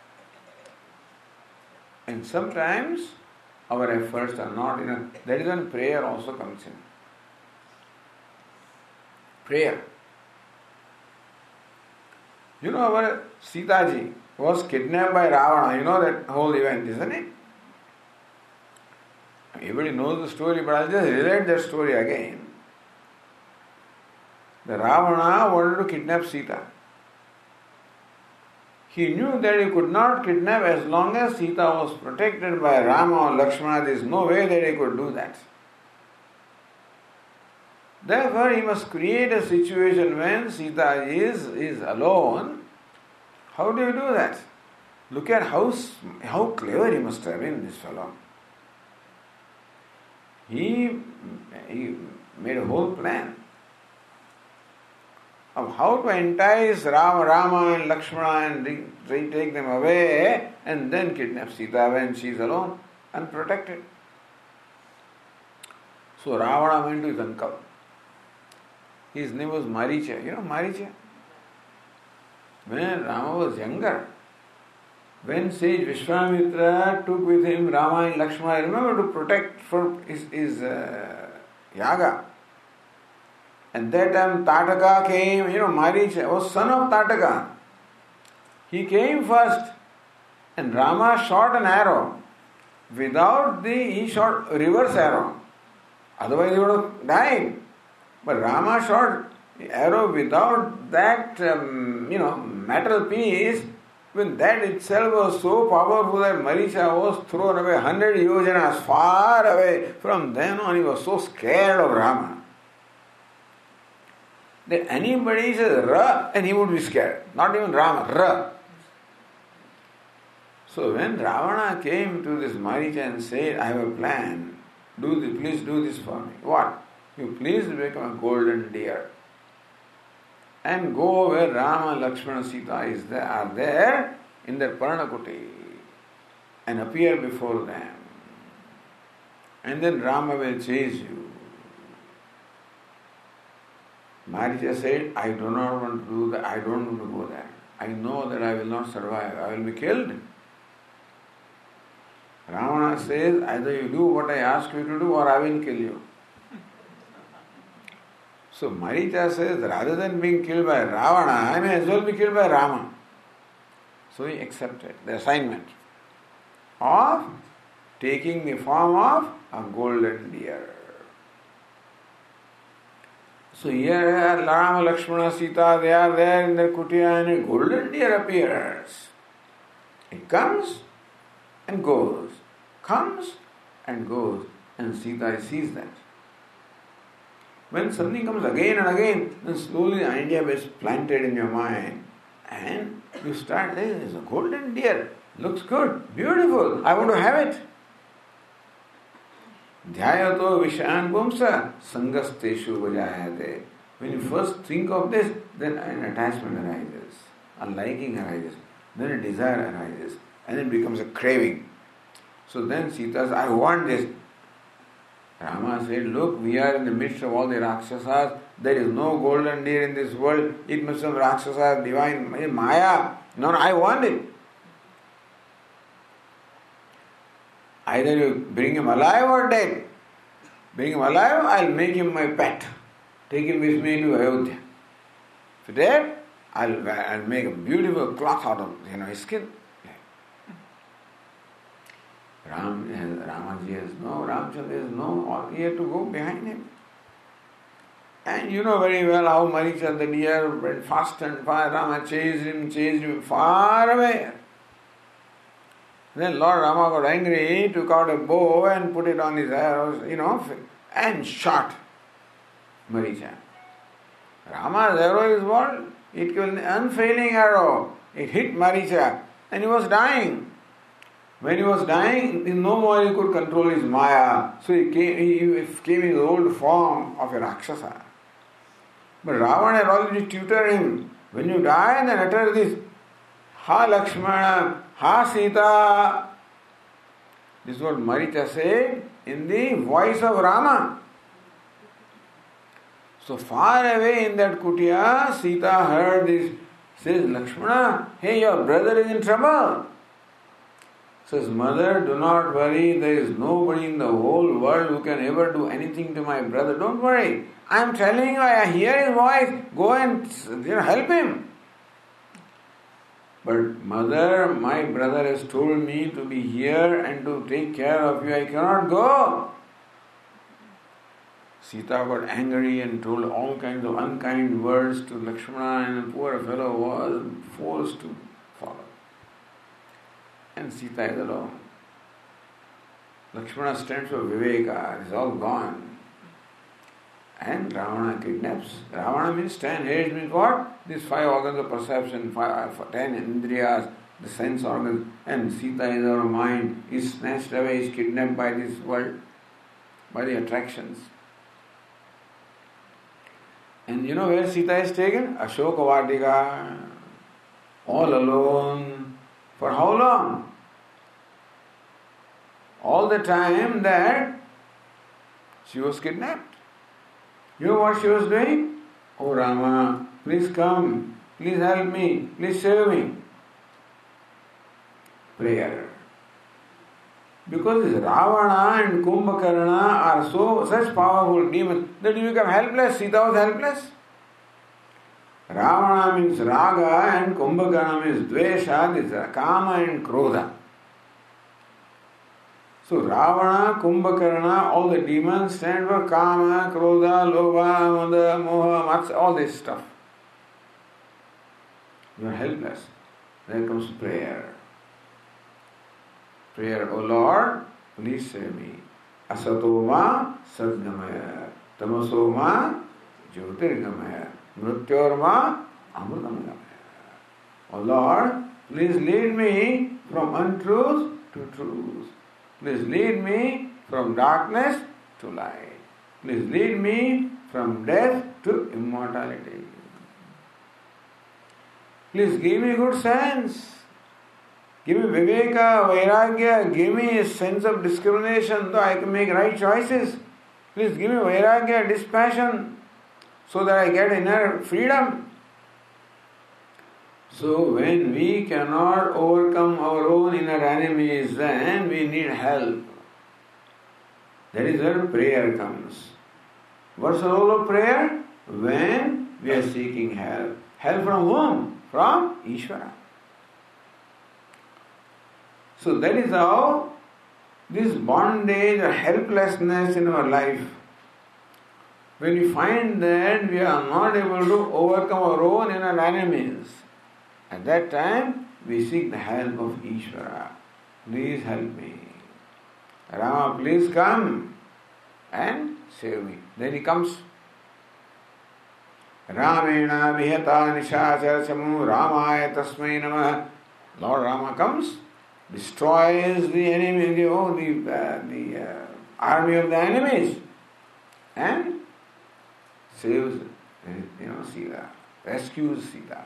And sometimes, our efforts are not enough. That is when prayer also comes in. Prayer. You know, our Sita ji was kidnapped by Ravana. You know that whole event, isn't it? Everybody knows the story, but I'll just relate that story again. The Ravana wanted to kidnap Sita. He knew that he could not kidnap as long as Sita was protected by Rama or Lakshmana. There is no way that he could do that. Therefore, he must create a situation when Sita is, is alone. How do you do that? Look at how, how clever he must have been, this fellow. He, he made a whole plan of how to entice Rama, Rama and Lakshmana and re- take them away and then kidnap Sita when she is alone, unprotected. So Ravana went to his uncle. His name was Maricha. You know Maricha? When Rama was younger, when sage Vishwamitra took with him Rama and Lakshmana, remember, to protect for his, his uh, yaga. And that time Tataka came, you know, Maricha was son of Tataka. He came first and Rama shot an arrow. Without the, he shot a reverse arrow. Otherwise he would have died. But Rama shot the arrow without that, um, you know, metal piece. When that itself was so powerful that Maricha was thrown away hundred yojanas far away. From then on he was so scared of Rama that anybody says Ra and he would be scared. Not even Rama, Ra. So when Ravana came to this Maricha and said, I have a plan, do this, please do this for me. What? You please become a golden deer and go where Rama, Lakshmana, Sita is there, are there in their Paranakuti and appear before them. And then Rama will chase you. Maricha said, I do not want to do that, I don't want to go there. I know that I will not survive, I will be killed. Ravana says, either you do what I ask you to do or I will kill you. So Maricha says, rather than being killed by Ravana, I may as well be killed by Rama. So he accepted the assignment of taking the form of a golden deer. So here Rama, Lakshmana, Sita, they are there in their kutia and a golden deer appears. It comes and goes, comes and goes, and Sita sees that. When something comes again and again, then slowly the idea is planted in your mind and you start, there is a golden deer, looks good, beautiful, I want to have it. Dhyayato Vishayan Pumsa Sangasteshu Vajayate. When you first think of this, then an attachment arises, a liking arises, then a desire arises, and it becomes a craving. So then Sita says, I want this. Rama said, look, we are in the midst of all the Rakshasas. There is no golden deer in this world. It must have Rakshasas, divine Maya. No, no, I want it. Either you bring him alive or dead. Bring him alive, I'll make him my pet. Take him with me to Ayodhya. If dead, I'll, I'll make a beautiful cloth out of, you know, his skin. Ram has, Ramaji has no, Ramchandra has no, all he had to go behind him. And you know very well how Maricha the deer went fast and far. Rama chased him, chased him far away. Then Lord Rama got angry, took out a bow and put it on his arrows, you know, and shot Maricha. Rama's arrow is what? It was an unfailing arrow. It hit Maricha and he was dying. When he was dying, no more he could control his Maya. So he came, he came in his old form of a Rakshasa. But Ravana had already tutored him. When you die, then utter this, Ha Lakshmana, Ha Sita. This is what Maricha said in the voice of Rama. So far away in that kutia, Sita heard this, says, Lakshmana, hey, your brother is in trouble. Says, mother, do not worry, there is nobody in the whole world who can ever do anything to my brother. Don't worry. I am telling you, I hear his voice, go and you know, help him. But mother, my brother has told me to be here and to take care of you. I cannot go. Sita got angry and told all kinds of unkind words to Lakshmana, and the poor fellow was forced to follow. And Sita is alone. Lakshmana stands for Viveka, it's all gone. And Ravana kidnaps. Ravana means ten heads means what? These five organs of perception, five, ten indriyas, the sense organs, and Sita is our mind, is snatched away, is kidnapped by this world, by the attractions. And you know where Sita is taken? Ashoka Vatika. All alone. For how long? All the time that she was kidnapped. You know what she was doing? Oh Rama, please come, please help me, please save me. Prayer. Because this Ravana and Kumbhakarna are so such powerful demons that you become helpless. Sita was helpless. Ravana means Raga and Kumbhakarna means Dvesha, this is Kama and Krodha. So Ravana, Kumbhakarna, all the demons stand for Kama, Krodha, Lobha, Mada, Moha, Matsya, all this stuff. You are helpless. There comes prayer. Prayer, O Lord, please save me. Asatoma sadgamaya, tamasoma jyotirgamaya, mrityorma amrutamgamaya. O Lord, please lead me from untruth to truth. Please lead me from darkness to light. Please lead me from death to immortality. Please give me good sense. Give me viveka, vairagya, give me a sense of discrimination so I can make right choices. Please give me vairagya, dispassion, so that I get inner freedom. So when we cannot overcome our own inner enemies, then we need help. That is where prayer comes. What's the role of prayer? When we are seeking help. Help from whom? From Ishvara. So that is how this bondage or helplessness in our life, when we find that we are not able to overcome our own inner enemies, at that time we seek the help of Ishvara. Please help me. Rama, please come and save me. Then he comes. Ramena vihata nishachara chamu ramaya tasmai namah. Lord Rama comes, destroys the enemy, the, oh, the, uh, the uh, army of the enemies, and saves, you know, Sita, rescues Sita.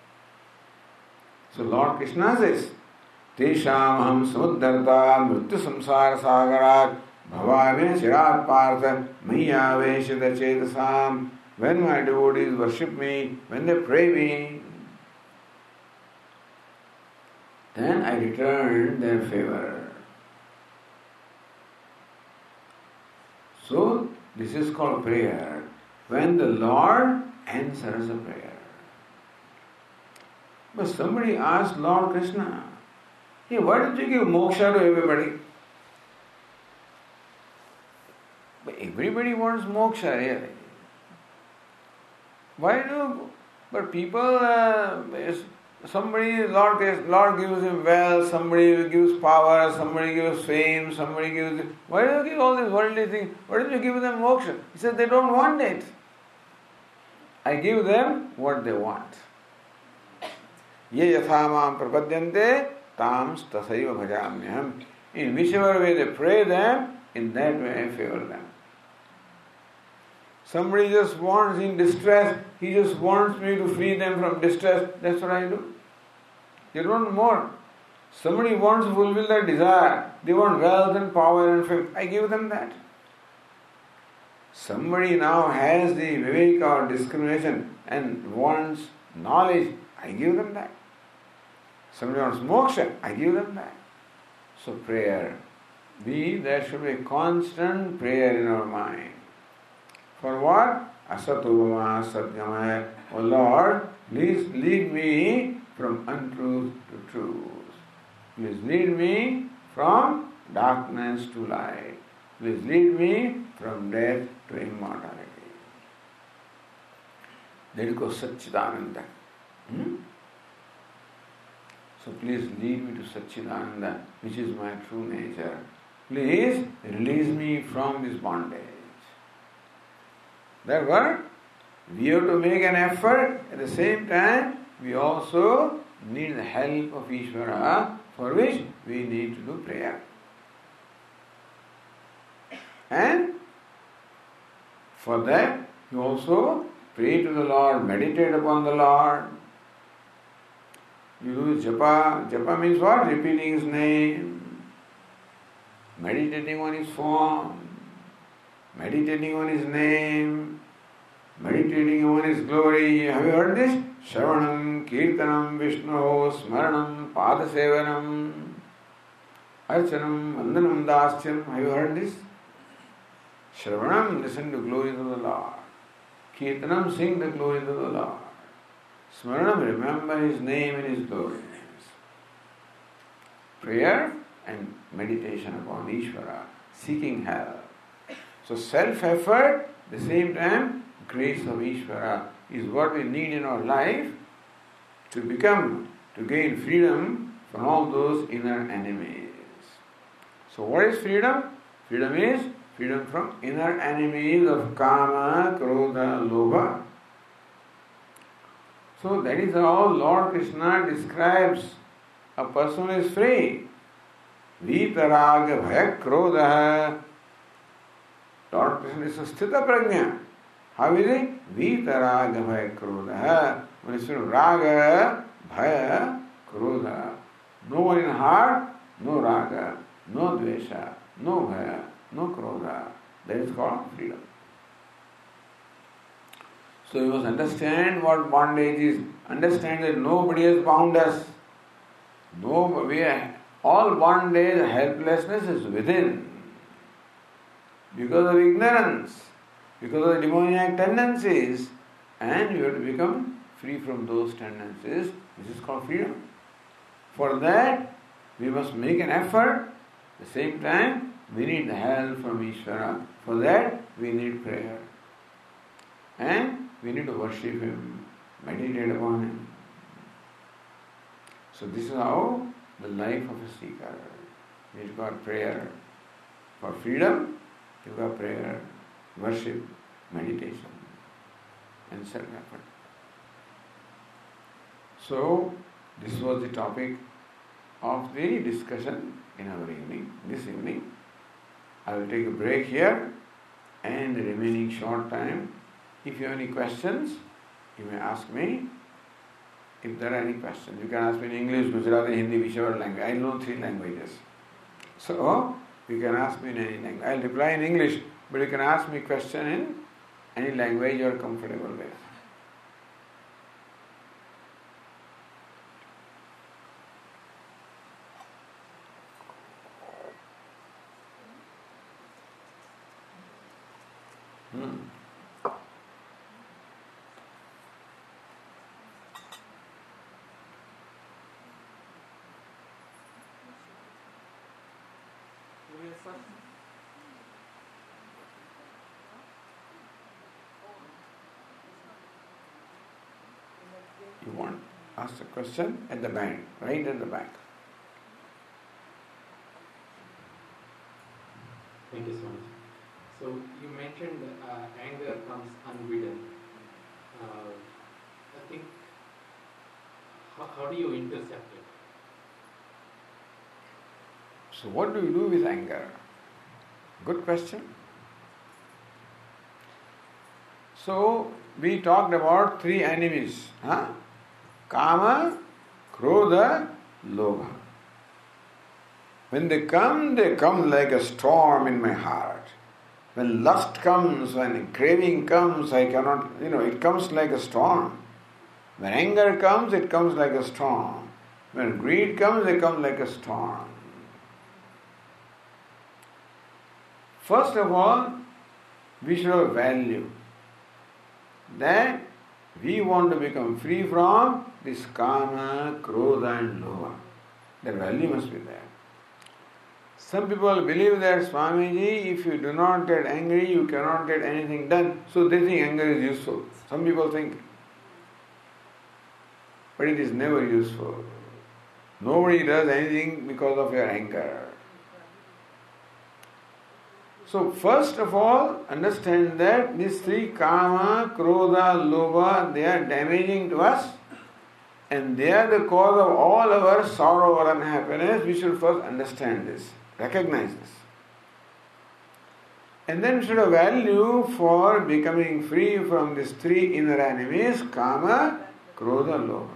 So Lord Krishna says, Tesham aham samuddarta mrityu samsara sagarat bhavame chirat partha mayaveshita chetasam. When my devotees worship me, when they pray me, then I return their favor. So this is called prayer. When the Lord answers a prayer. But somebody asked Lord Krishna, hey, why don't you give moksha to everybody? But everybody wants moksha, really. Why do? But people, uh, somebody, Lord, Lord gives him wealth, somebody gives power, somebody gives fame, somebody gives. Why do you give all these worldly things? Why don't you give them moksha? He said they don't want it. I give them what they want. Ye yathamam prapadyante tams tasaiva bhajamyam. In whichever way they pray them, in that way I favor them. Somebody just wants in distress, he just wants me to free them from distress, that's what I do. They don't want more. Somebody wants to fulfill their desire, they want wealth and power and fame, I give them that. Somebody now has the viveka or discrimination and wants knowledge, I give them that. Somebody wants moksha, I give them that. So prayer, be there should be a constant prayer in our mind. For what? Asatoma sadgamaya. O Lord, please lead me from untruth to truth. Please lead me from darkness to light. Please lead me from death to immortality. That is called Satchidananda. Hmm? So please lead me to Satchidananda, which is my true nature. Please release me from this bondage. Therefore, we have to make an effort. At the same time, we also need the help of Ishvara, for which we need to do prayer. And for that, you also pray to the Lord, meditate upon the Lord. You do japa. Japa means what? Repeating His name, meditating on His form, meditating on His name, meditating on His glory. Have you heard this? Shravanam, Kirtanam, Vishnu, Smaranam, Padasevanam, Archanam, Vandanam, Dasyam. Have you heard this? Shravanam, listen to glories of the Lord. Kirtanam, sing the glories of the Lord. Smaranam, remember His name and His glories. Prayer and meditation upon Ishvara, seeking help. So self-effort, at the same time, grace of Ishvara is what we need in our life to become, to gain freedom from all those inner enemies. So what is freedom? Freedom is freedom from inner enemies of Kama, Krodha, Lobha. So that is how Lord Krishna describes a person who is free. Vitaraga Bhaya Krodha. Lord Krishna is a Sthita Prajna. How is it? Vitaraga Bhaya Krodha. When it's Raga, Bhaya, Krodha. No one in heart, no Raga, no Dvesha, no Bhaya, no Krodha. That is called freedom. So you must understand what bondage is. Understand that nobody has bound us. No, we are, all bondage, helplessness is within. Because of ignorance, because of the demoniac tendencies, and you have to become free from those tendencies. This is called freedom. For that, we must make an effort. At the same time, we need the help from Ishvara. For that, we need prayer. And we need to worship Him, meditate upon Him. So this is how the life of a seeker. You've got prayer. For freedom, you've got prayer, worship, meditation, and self-effort. So this was the topic of the discussion in our evening, this evening. I will take a break here, and the remaining short time, if you have any questions, you may ask me. If there are any questions, you can ask me in English, Gujarati, Hindi, whichever language. I know three languages. So, you can ask me in any language. I will reply in English, but you can ask me a question in any language you are comfortable with. Hmm. You want ask the question at the back, right at the back. Thank you so much. So you mentioned uh, anger comes unbidden. Uh, I think, how, how do you intercept it? So what do you do with anger? Good question. So we talked about three enemies. Huh? Kama, Krodha, Lobha. When they come, they come like a storm in my heart. When lust comes, when craving comes, I cannot, you know, it comes like a storm. When anger comes, it comes like a storm. When greed comes, it comes like a storm. First of all, we should have value. That we want to become free from this Kama, Krodha and Lobha. That value must be there. Some people believe that Swamiji, if you do not get angry, you cannot get anything done. So they think anger is useful. Some people think. But it is never useful. Nobody does anything because of your anger. So first of all, understand that these three kama, krodha, lobha, they are damaging to us and they are the cause of all our sorrow or unhappiness. We should first understand this, recognize this. And then we should have value for becoming free from these three inner enemies, kama, krodha, lobha.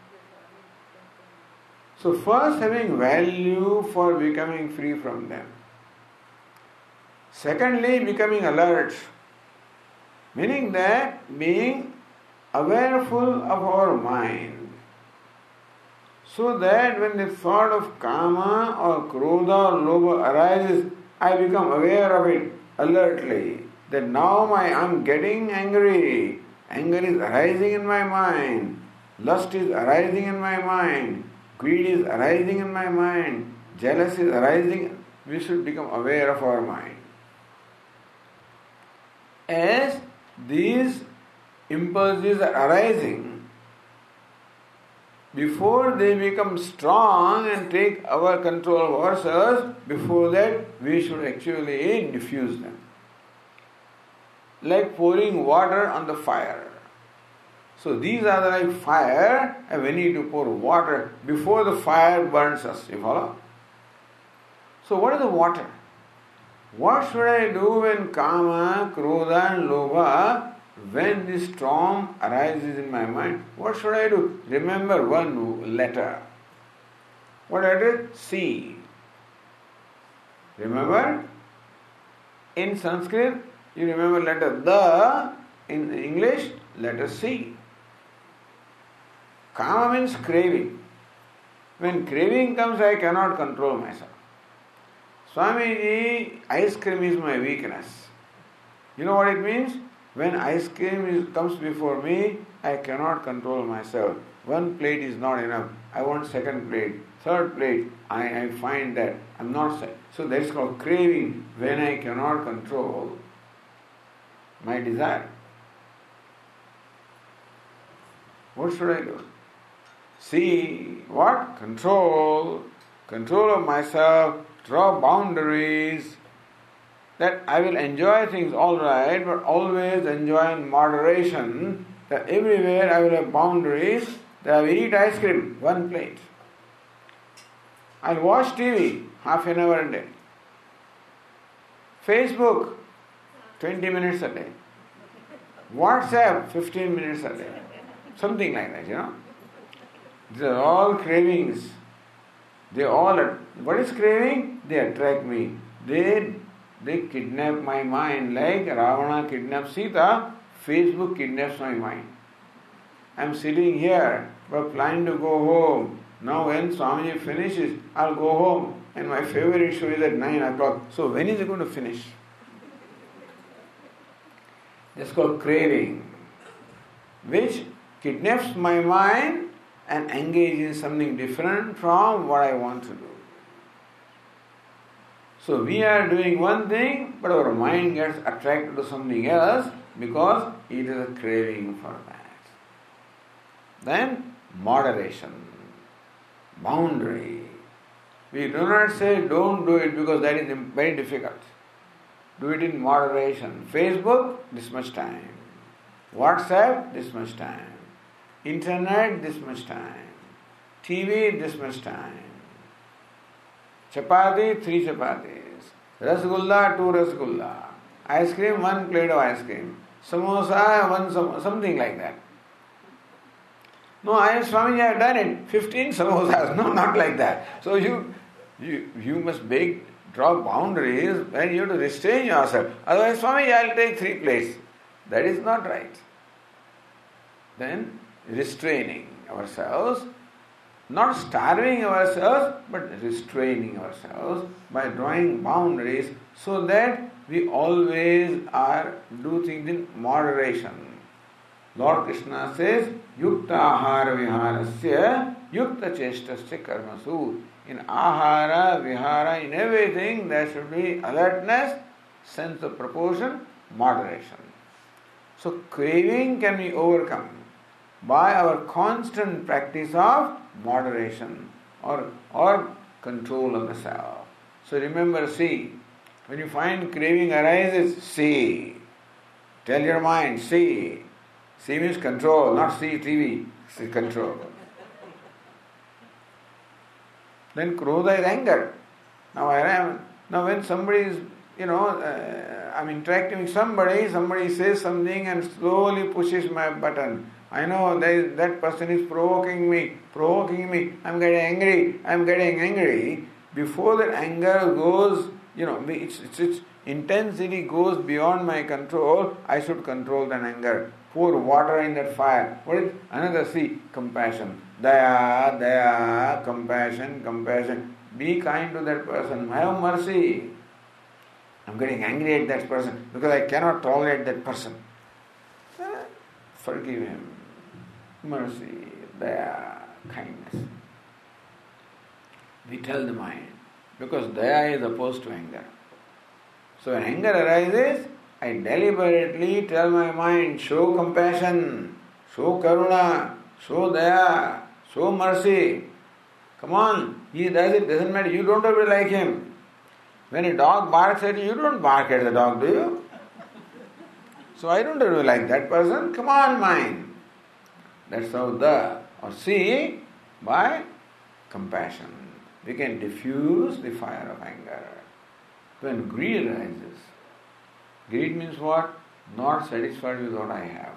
So first having value for becoming free from them. Secondly, becoming alert, meaning that being awareful of our mind, so that when the thought of kama or krodha or lobha arises, I become aware of it alertly, that now my, I'm getting angry, anger is arising in my mind, lust is arising in my mind, greed is arising in my mind, jealousy is arising. We should become aware of our mind. As these impulses are arising, before they become strong and take our control of ourselves, before that we should actually diffuse them. Like pouring water on the fire. So these are like fire, and we need to pour water before the fire burns us. You follow? So what is the water? What should I do when kama, krodha and lobha, when this storm arises in my mind? What should I do? Remember one letter. What letter? C. Remember? In Sanskrit, you remember letter the, in English, letter C. Kama means craving. When craving comes, I cannot control myself. Swamiji, ice cream is my weakness. You know what it means? When ice cream is, comes before me, I cannot control myself. One plate is not enough. I want second plate, third plate. I, I find that I'm not safe. So that is called craving, when I cannot control my desire. What should I do? See, what? Control. Control of myself. Draw boundaries, that I will enjoy things all right, but always enjoy in moderation, that everywhere I will have boundaries, that I will eat ice cream, one plate. I'll watch T V, half an hour a day. Facebook, twenty minutes a day. WhatsApp, fifteen minutes a day. Something like that, you know. These are all cravings. They all, what is craving? They attract me. They they kidnap my mind like Ravana kidnapped Sita. Facebook kidnaps my mind. I'm sitting here but planning to go home. Now when Swamiji finishes, I'll go home. And my favorite show is at nine o'clock. So when is it going to finish? That's called craving, which kidnaps my mind and engage in something different from what I want to do. So we are doing one thing, but our mind gets attracted to something else because it is a craving for that. Then moderation, boundary. We do not say don't do it because that is very difficult. Do it in moderation. Facebook, this much time. WhatsApp, this much time. Internet, this much time. T V, this much time. Chapati, three chapatis. Rasgulla, two rasgulla. Ice cream, one plate of ice cream. Samosa, one samosa, something like that. No, I am Swamiji, I have done it. Fifteen samosas. No, not like that. So you, you, you must make, draw boundaries and you have to restrain yourself. Otherwise, Swamiji, I will take three plates. That is not right. Then restraining ourselves, not starving ourselves, but restraining ourselves by drawing boundaries so that we always are do things in moderation. Lord Krishna says, Yukta ahara viharasya, yukta cheshtasya karmasu. In ahara, vihara, in everything there should be alertness, sense of proportion, moderation. So craving can be overcome by our constant practice of moderation or, or control of the self. So remember, see, When you find craving arises, see. Tell your mind, see. See means control, not see T V. See control. Then krodha is anger. Now I am now when somebody is, you know, uh, I'm interacting with somebody, somebody says something and slowly pushes my button. I know that that person is provoking me, provoking me. I'm getting angry, I'm getting angry. Before that anger goes, you know, its, its, its intensity goes beyond my control, I should control that anger. Pour water in that fire. What is another C? Compassion. Daya, daya, compassion, compassion. Be kind to that person. Have mercy. I'm getting angry at that person because I cannot tolerate that person. Forgive him. Mercy, daya, kindness. We tell the mind. Because daya is opposed to anger. So when anger arises, I deliberately tell my mind, show compassion, show karuna, show daya, show mercy. Come on, he does it, doesn't matter, you don't have to like him. When a dog barks at you, you don't bark at the dog, do you? So I don't have to like that person, come on mind. That's how the, or see, by compassion. We can diffuse the fire of anger. When greed arises, greed means what? Not satisfied with what I have.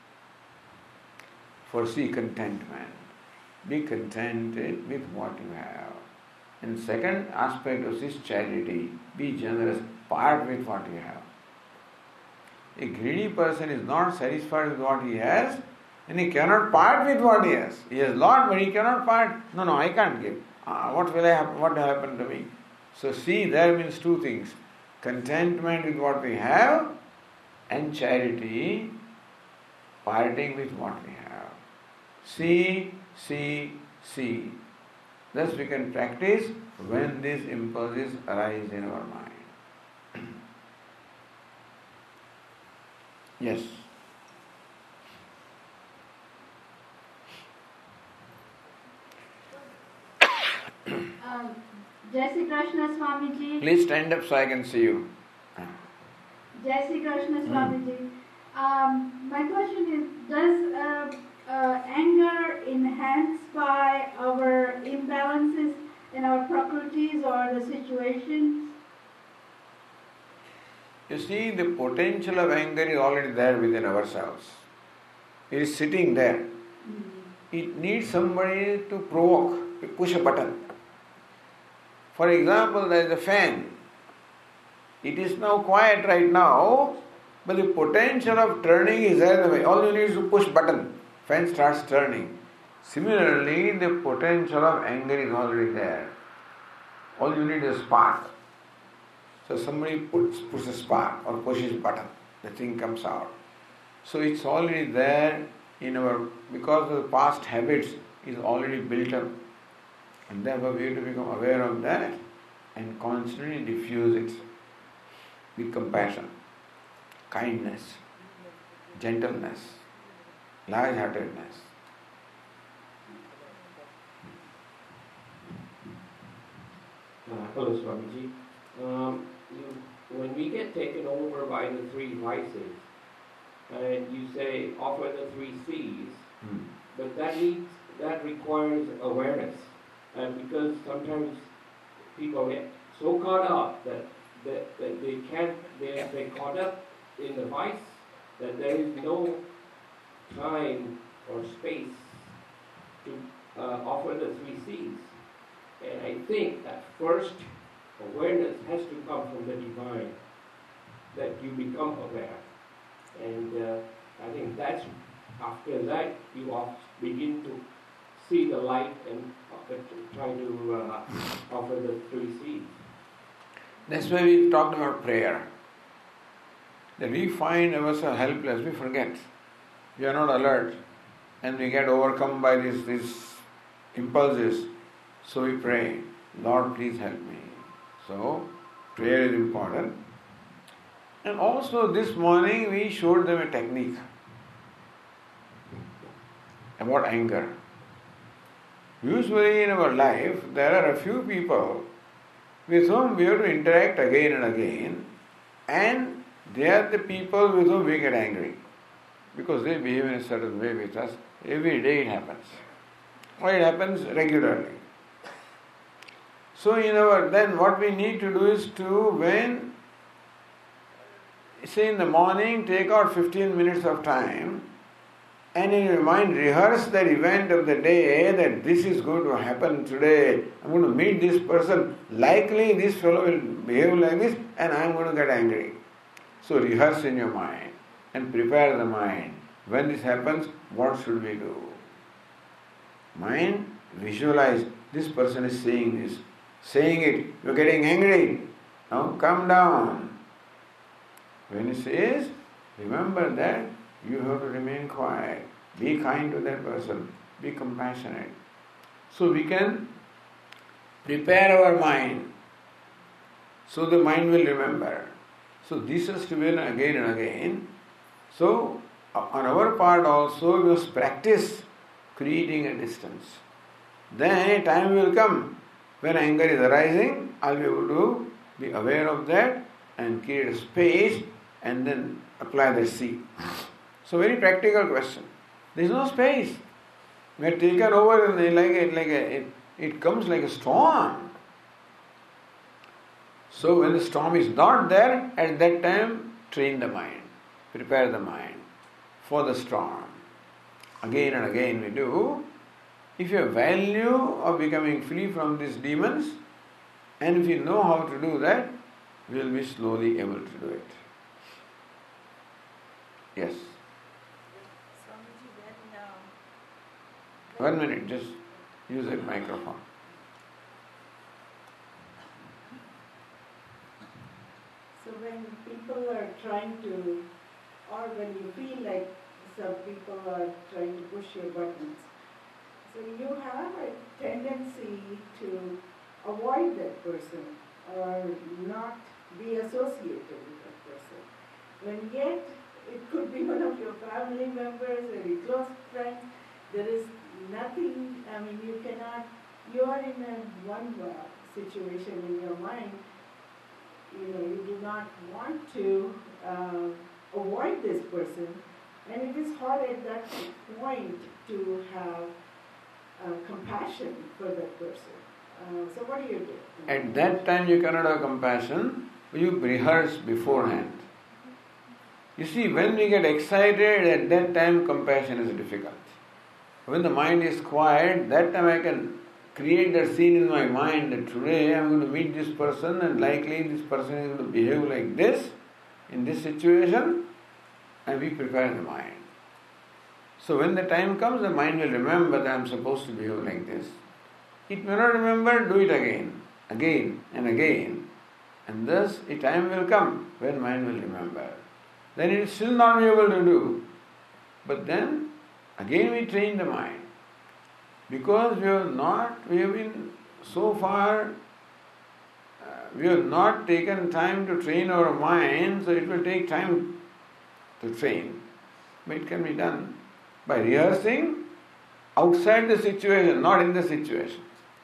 Foresee contentment. Be contented with what you have. And second aspect of this charity, be generous, part with what you have. A greedy person is not satisfied with what he has, and he cannot part with what he has. He has lot, but he cannot part. No, no, I can't give. Uh, what will I happen? What will happen to me? So see, there means two things. Contentment with what we have and charity, parting with what we have. See, see, see. Thus we can practice when these impulses arise in our mind. Yes. Um, Jai Shri Krishna Swamiji. Please stand up so I can see you. Jai Shri Krishna Swamiji. Um, my question is, does uh, uh, anger enhanced by our imbalances in our prakritis or the situations? You see, the potential of anger is already there within ourselves. It is sitting there. Mm-hmm. It needs somebody to provoke, to push a button. For example, there is a fan. It is now quiet right now, but the potential of turning is there. All you need is to push button. Fan starts turning. Similarly, the potential of anger is already there. All you need is a spark. So somebody puts, puts a spark or pushes button. The thing comes out. So it's already there in our, because of the past habits is already built up. And therefore we have to become aware of that and constantly diffuse it with compassion, kindness, gentleness, large-heartedness. Uh, hello, Swamiji. Um, you, when we get taken over by the three vices, and you say offer the three C's, Hmm. but that needs that requires awareness. And because sometimes people get so caught up that, that, that they can't, they they caught up in the vice that there is no time or space to uh, offer the three C's. And I think that first awareness has to come from the divine, that you become aware. And uh, I think that's, after that, you begin to see the light and try to uh, offer the three C's. That's why we talked about prayer. That we find ourselves helpless, we forget. We are not alert. And we get overcome by these, these impulses. So we pray, Lord, please help me. So, prayer is important. And also this morning we showed them a technique about anger. Usually in our life, there are a few people with whom we have to interact again and again, and they are the people with whom we get angry because they behave in a certain way with us. Every day it happens. Or it happens regularly. So in our, then what we need to do is to, when, say in the morning, take out fifteen minutes of time and in your mind rehearse that event of the day, that this is going to happen today. I'm going to meet this person. Likely this fellow will behave like this and I'm going to get angry. So rehearse in your mind and prepare the mind. When this happens, what should we do? Mind, visualize, this person is saying this. Saying it, you're getting angry. Now calm down. When he says, remember that you have to remain quiet. Be kind to that person. Be compassionate. So we can prepare our mind so the mind will remember. So this has to be again and again. So on our part also we must practice creating a distance. Then a time will come when anger is arising, I'll be able to be aware of that and create a space and then apply the seed. So very practical question. There is no space. We are taken over and like a, like a, it, it comes like a storm. So when the storm is not there, at that time train the mind, prepare the mind for the storm. Again and again we do. If you have value of becoming free from these demons, and if you know how to do that, we will be slowly able to do it. Yes. Swamiji, then, um, One minute, just use that microphone. So when people are trying to, or when you feel like some people are trying to push your buttons, so you have a tendency to avoid that person or not be associated with that person. When yet it could be one of your family members, a very close friend, there is nothing, I mean you cannot, you are in a one uh, situation in your mind, you know, you do not want to uh, avoid this person, and it is hard at that point to have uh, compassion for that person. Uh, so what do you do? At that time you cannot have compassion, you rehearse beforehand. You see, when we get excited, at that time compassion is difficult. When the mind is quiet, that time I can create that scene in my mind that today I am going to meet this person and likely this person is going to behave like this in this situation, and we prepare the mind. So when the time comes, the mind will remember that I am supposed to behave like this. It may not remember, do it again, again and again. And thus a time will come when mind will remember. Then it will still not be able to do. But then again we train the mind. Because we have not, we have been so far, uh, we have not taken time to train our mind, so it will take time to train. But it can be done by rehearsing outside the situation, not in the situation.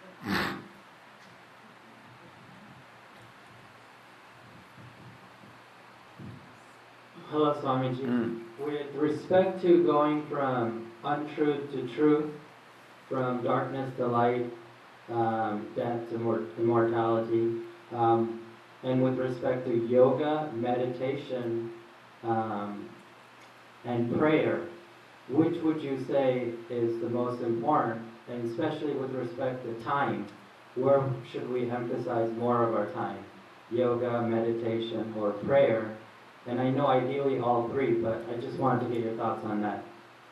Hello, Swamiji. Mm. With respect to going from untruth to truth, from darkness to light, um, death to mor- immortality, um, and with respect to yoga, meditation, um, and prayer, which would you say is the most important, and especially with respect to time, where should we emphasize more of our time? Yoga, meditation, or prayer? And I know ideally all three, but I just wanted to get your thoughts on that.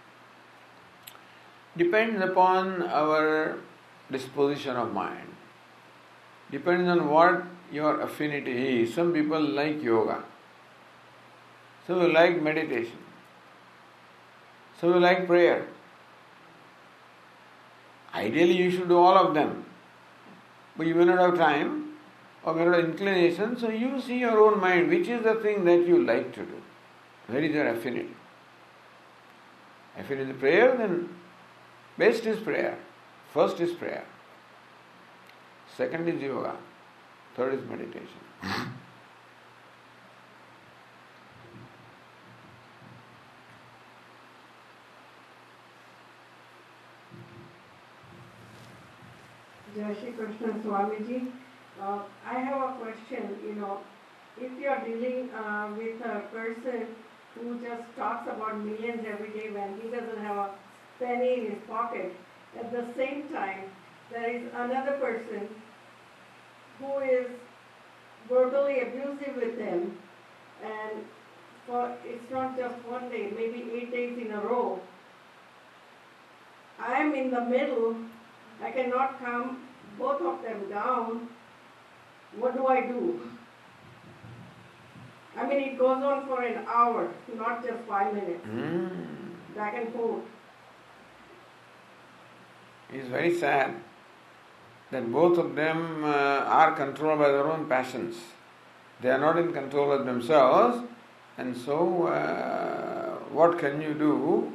Depends upon our disposition of mind. Depends on what your affinity is. Some people like yoga. Some will like meditation. Some will like prayer. Ideally you should do all of them. But you may not have time or may not have inclination, so you see your own mind, which is the thing that you like to do. Where is your affinity? Affinity is prayer, then best is prayer. First is prayer. Second is yoga. Third is meditation. Jai Shri Krishna Swamiji, uh, I have a question, you know, if you are dealing uh, with a person who just talks about millions every day when he doesn't have a penny in his pocket, at the same time, there is another person who is verbally abusive with them, and for it's not just one day, maybe eight days in a row. I am in the middle. I cannot calm both of them down. What do I do? I mean, it goes on for an hour, not just five minutes. Mm. Back and forth. It's very sad that both of them uh, are controlled by their own passions. They are not in control of themselves, and so uh, what can you do?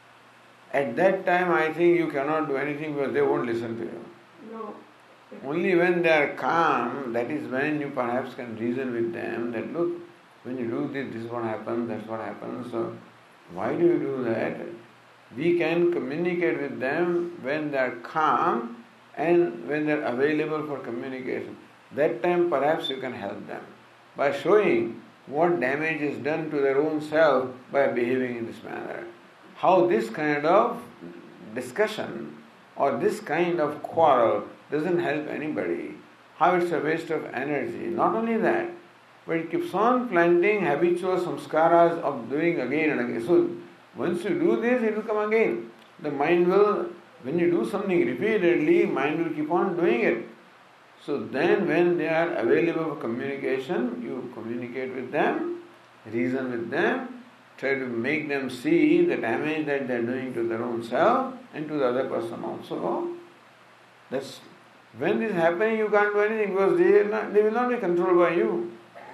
At that time, I think you cannot do anything because they won't listen to you. No. Only when they are calm, that is when you perhaps can reason with them that, look, when you do this, this is what happens, that's what happens. So why do you do that? We can communicate with them when they are calm and when they are available for communication. That time perhaps you can help them by showing what damage is done to their own self by behaving in this manner. How this kind of discussion or this kind of quarrel doesn't help anybody. How it's a waste of energy. Not only that, but it keeps on planting habitual samskaras of doing again and again. So once you do this, it will come again. The mind will, when you do something repeatedly, mind will keep on doing it. So then when they are available for communication, you communicate with them, reason with them, try to make them see the damage that they are doing to their own self and to the other person also. That's when this is happening, you can't do anything because they, are not, they will not be controlled by you.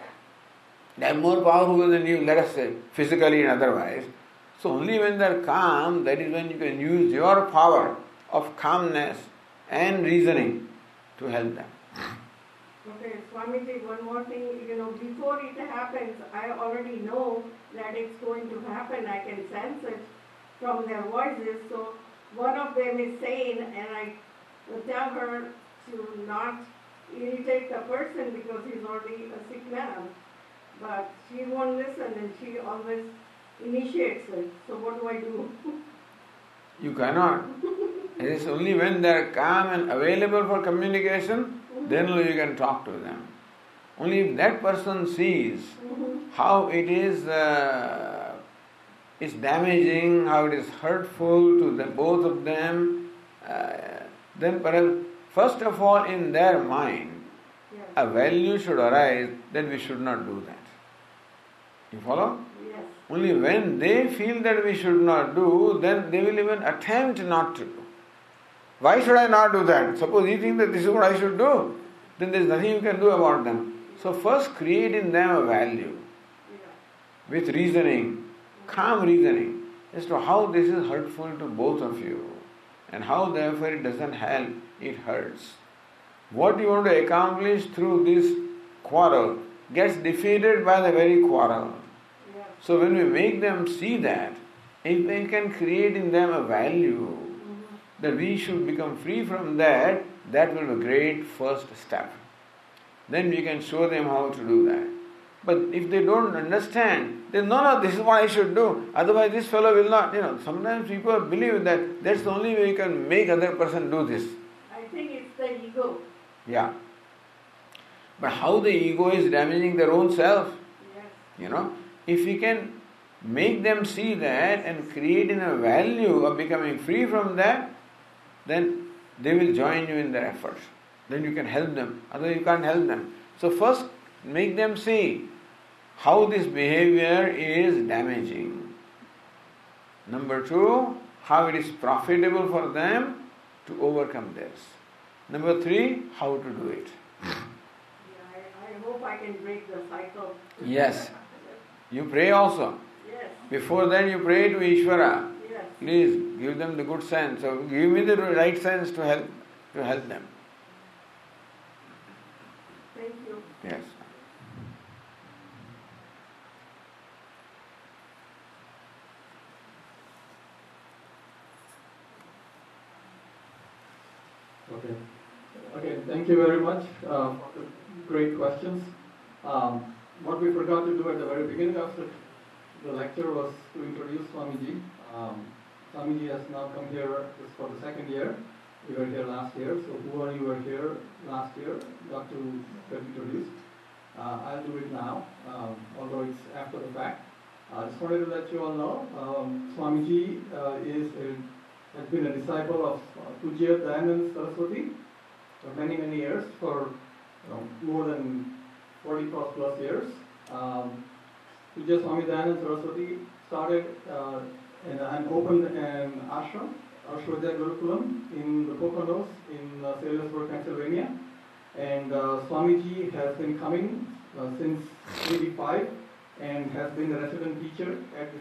They are more powerful than you, let us say, physically and otherwise. So only when they are calm, that is when you can use your power of calmness and reasoning to help them. Okay, Swamiji, one more thing, you know, before it happens, I already know that it's going to happen. I can sense it from their voices. So one of them is sane, and I tell her to not irritate the person because he's already a sick man. But she won't listen, and she always initiates it. So what do I do? You cannot. It is only when they are calm and available for communication, then only you can talk to them. Only if that person sees Mm-hmm. how it is uh, is damaging, how it is hurtful to the both of them, uh, then perhaps first of all in their mind Yes. a value should arise that we should not do that. You follow? Yes. Only when they feel that we should not do, then they will even attempt not to do. Why should I not do that? Suppose you think that this is what I should do, then there is nothing you can do about them. So first create in them a value Yeah. with reasoning, calm reasoning as to how this is hurtful to both of you and how therefore it doesn't help, it hurts. What you want to accomplish through this quarrel gets defeated by the very quarrel. Yeah. So when we make them see that, if we can create in them a value Mm-hmm. that we should become free from that, that will be a great first step. Then we can show them how to do that. But if they don't understand, then no, no, this is what I should do. Otherwise this fellow will not, you know, sometimes people believe that that's the only way you can make other person do this. I think it's the ego. Yeah. But how the ego is damaging their own self, Yes. you know, if we can make them see that and create in a value of becoming free from that, then they will join you in their efforts. Then you can help them. Otherwise you can't help them. So first make them see how this behavior is damaging. Number two, how it is profitable for them to overcome this. Number three, how to do it. Yeah, I, I hope I can break the cycle. Yes. You pray also. Yes. Before that you pray to Ishvara. Yes. Please give them the good sense. So give me the right sense to help to help them. Thank Yes. Okay. Okay, thank you very much uh, for the great questions. Um, what we forgot to do at the very beginning of the, the lecture was to introduce Swamiji. Um, Swamiji has now come here this for the second year. We were here last year, so who are you were here last year, got to get introduced. Uh, I'll do it now, um, although it's after the fact. I just wanted to let you all know, um, Swamiji uh, is a, has been a disciple of uh, Pujya Dayananda Saraswati for many, many years, for you know, more than forty plus plus years. Um, Pujya Swami Dayananda Saraswati started uh, in, and opened an ashram, Ashwadya Gurukulam, in the Poconos in uh, Salisbury, Pennsylvania. And uh, Swamiji has been coming uh, since eighty-five and has been a resident teacher at the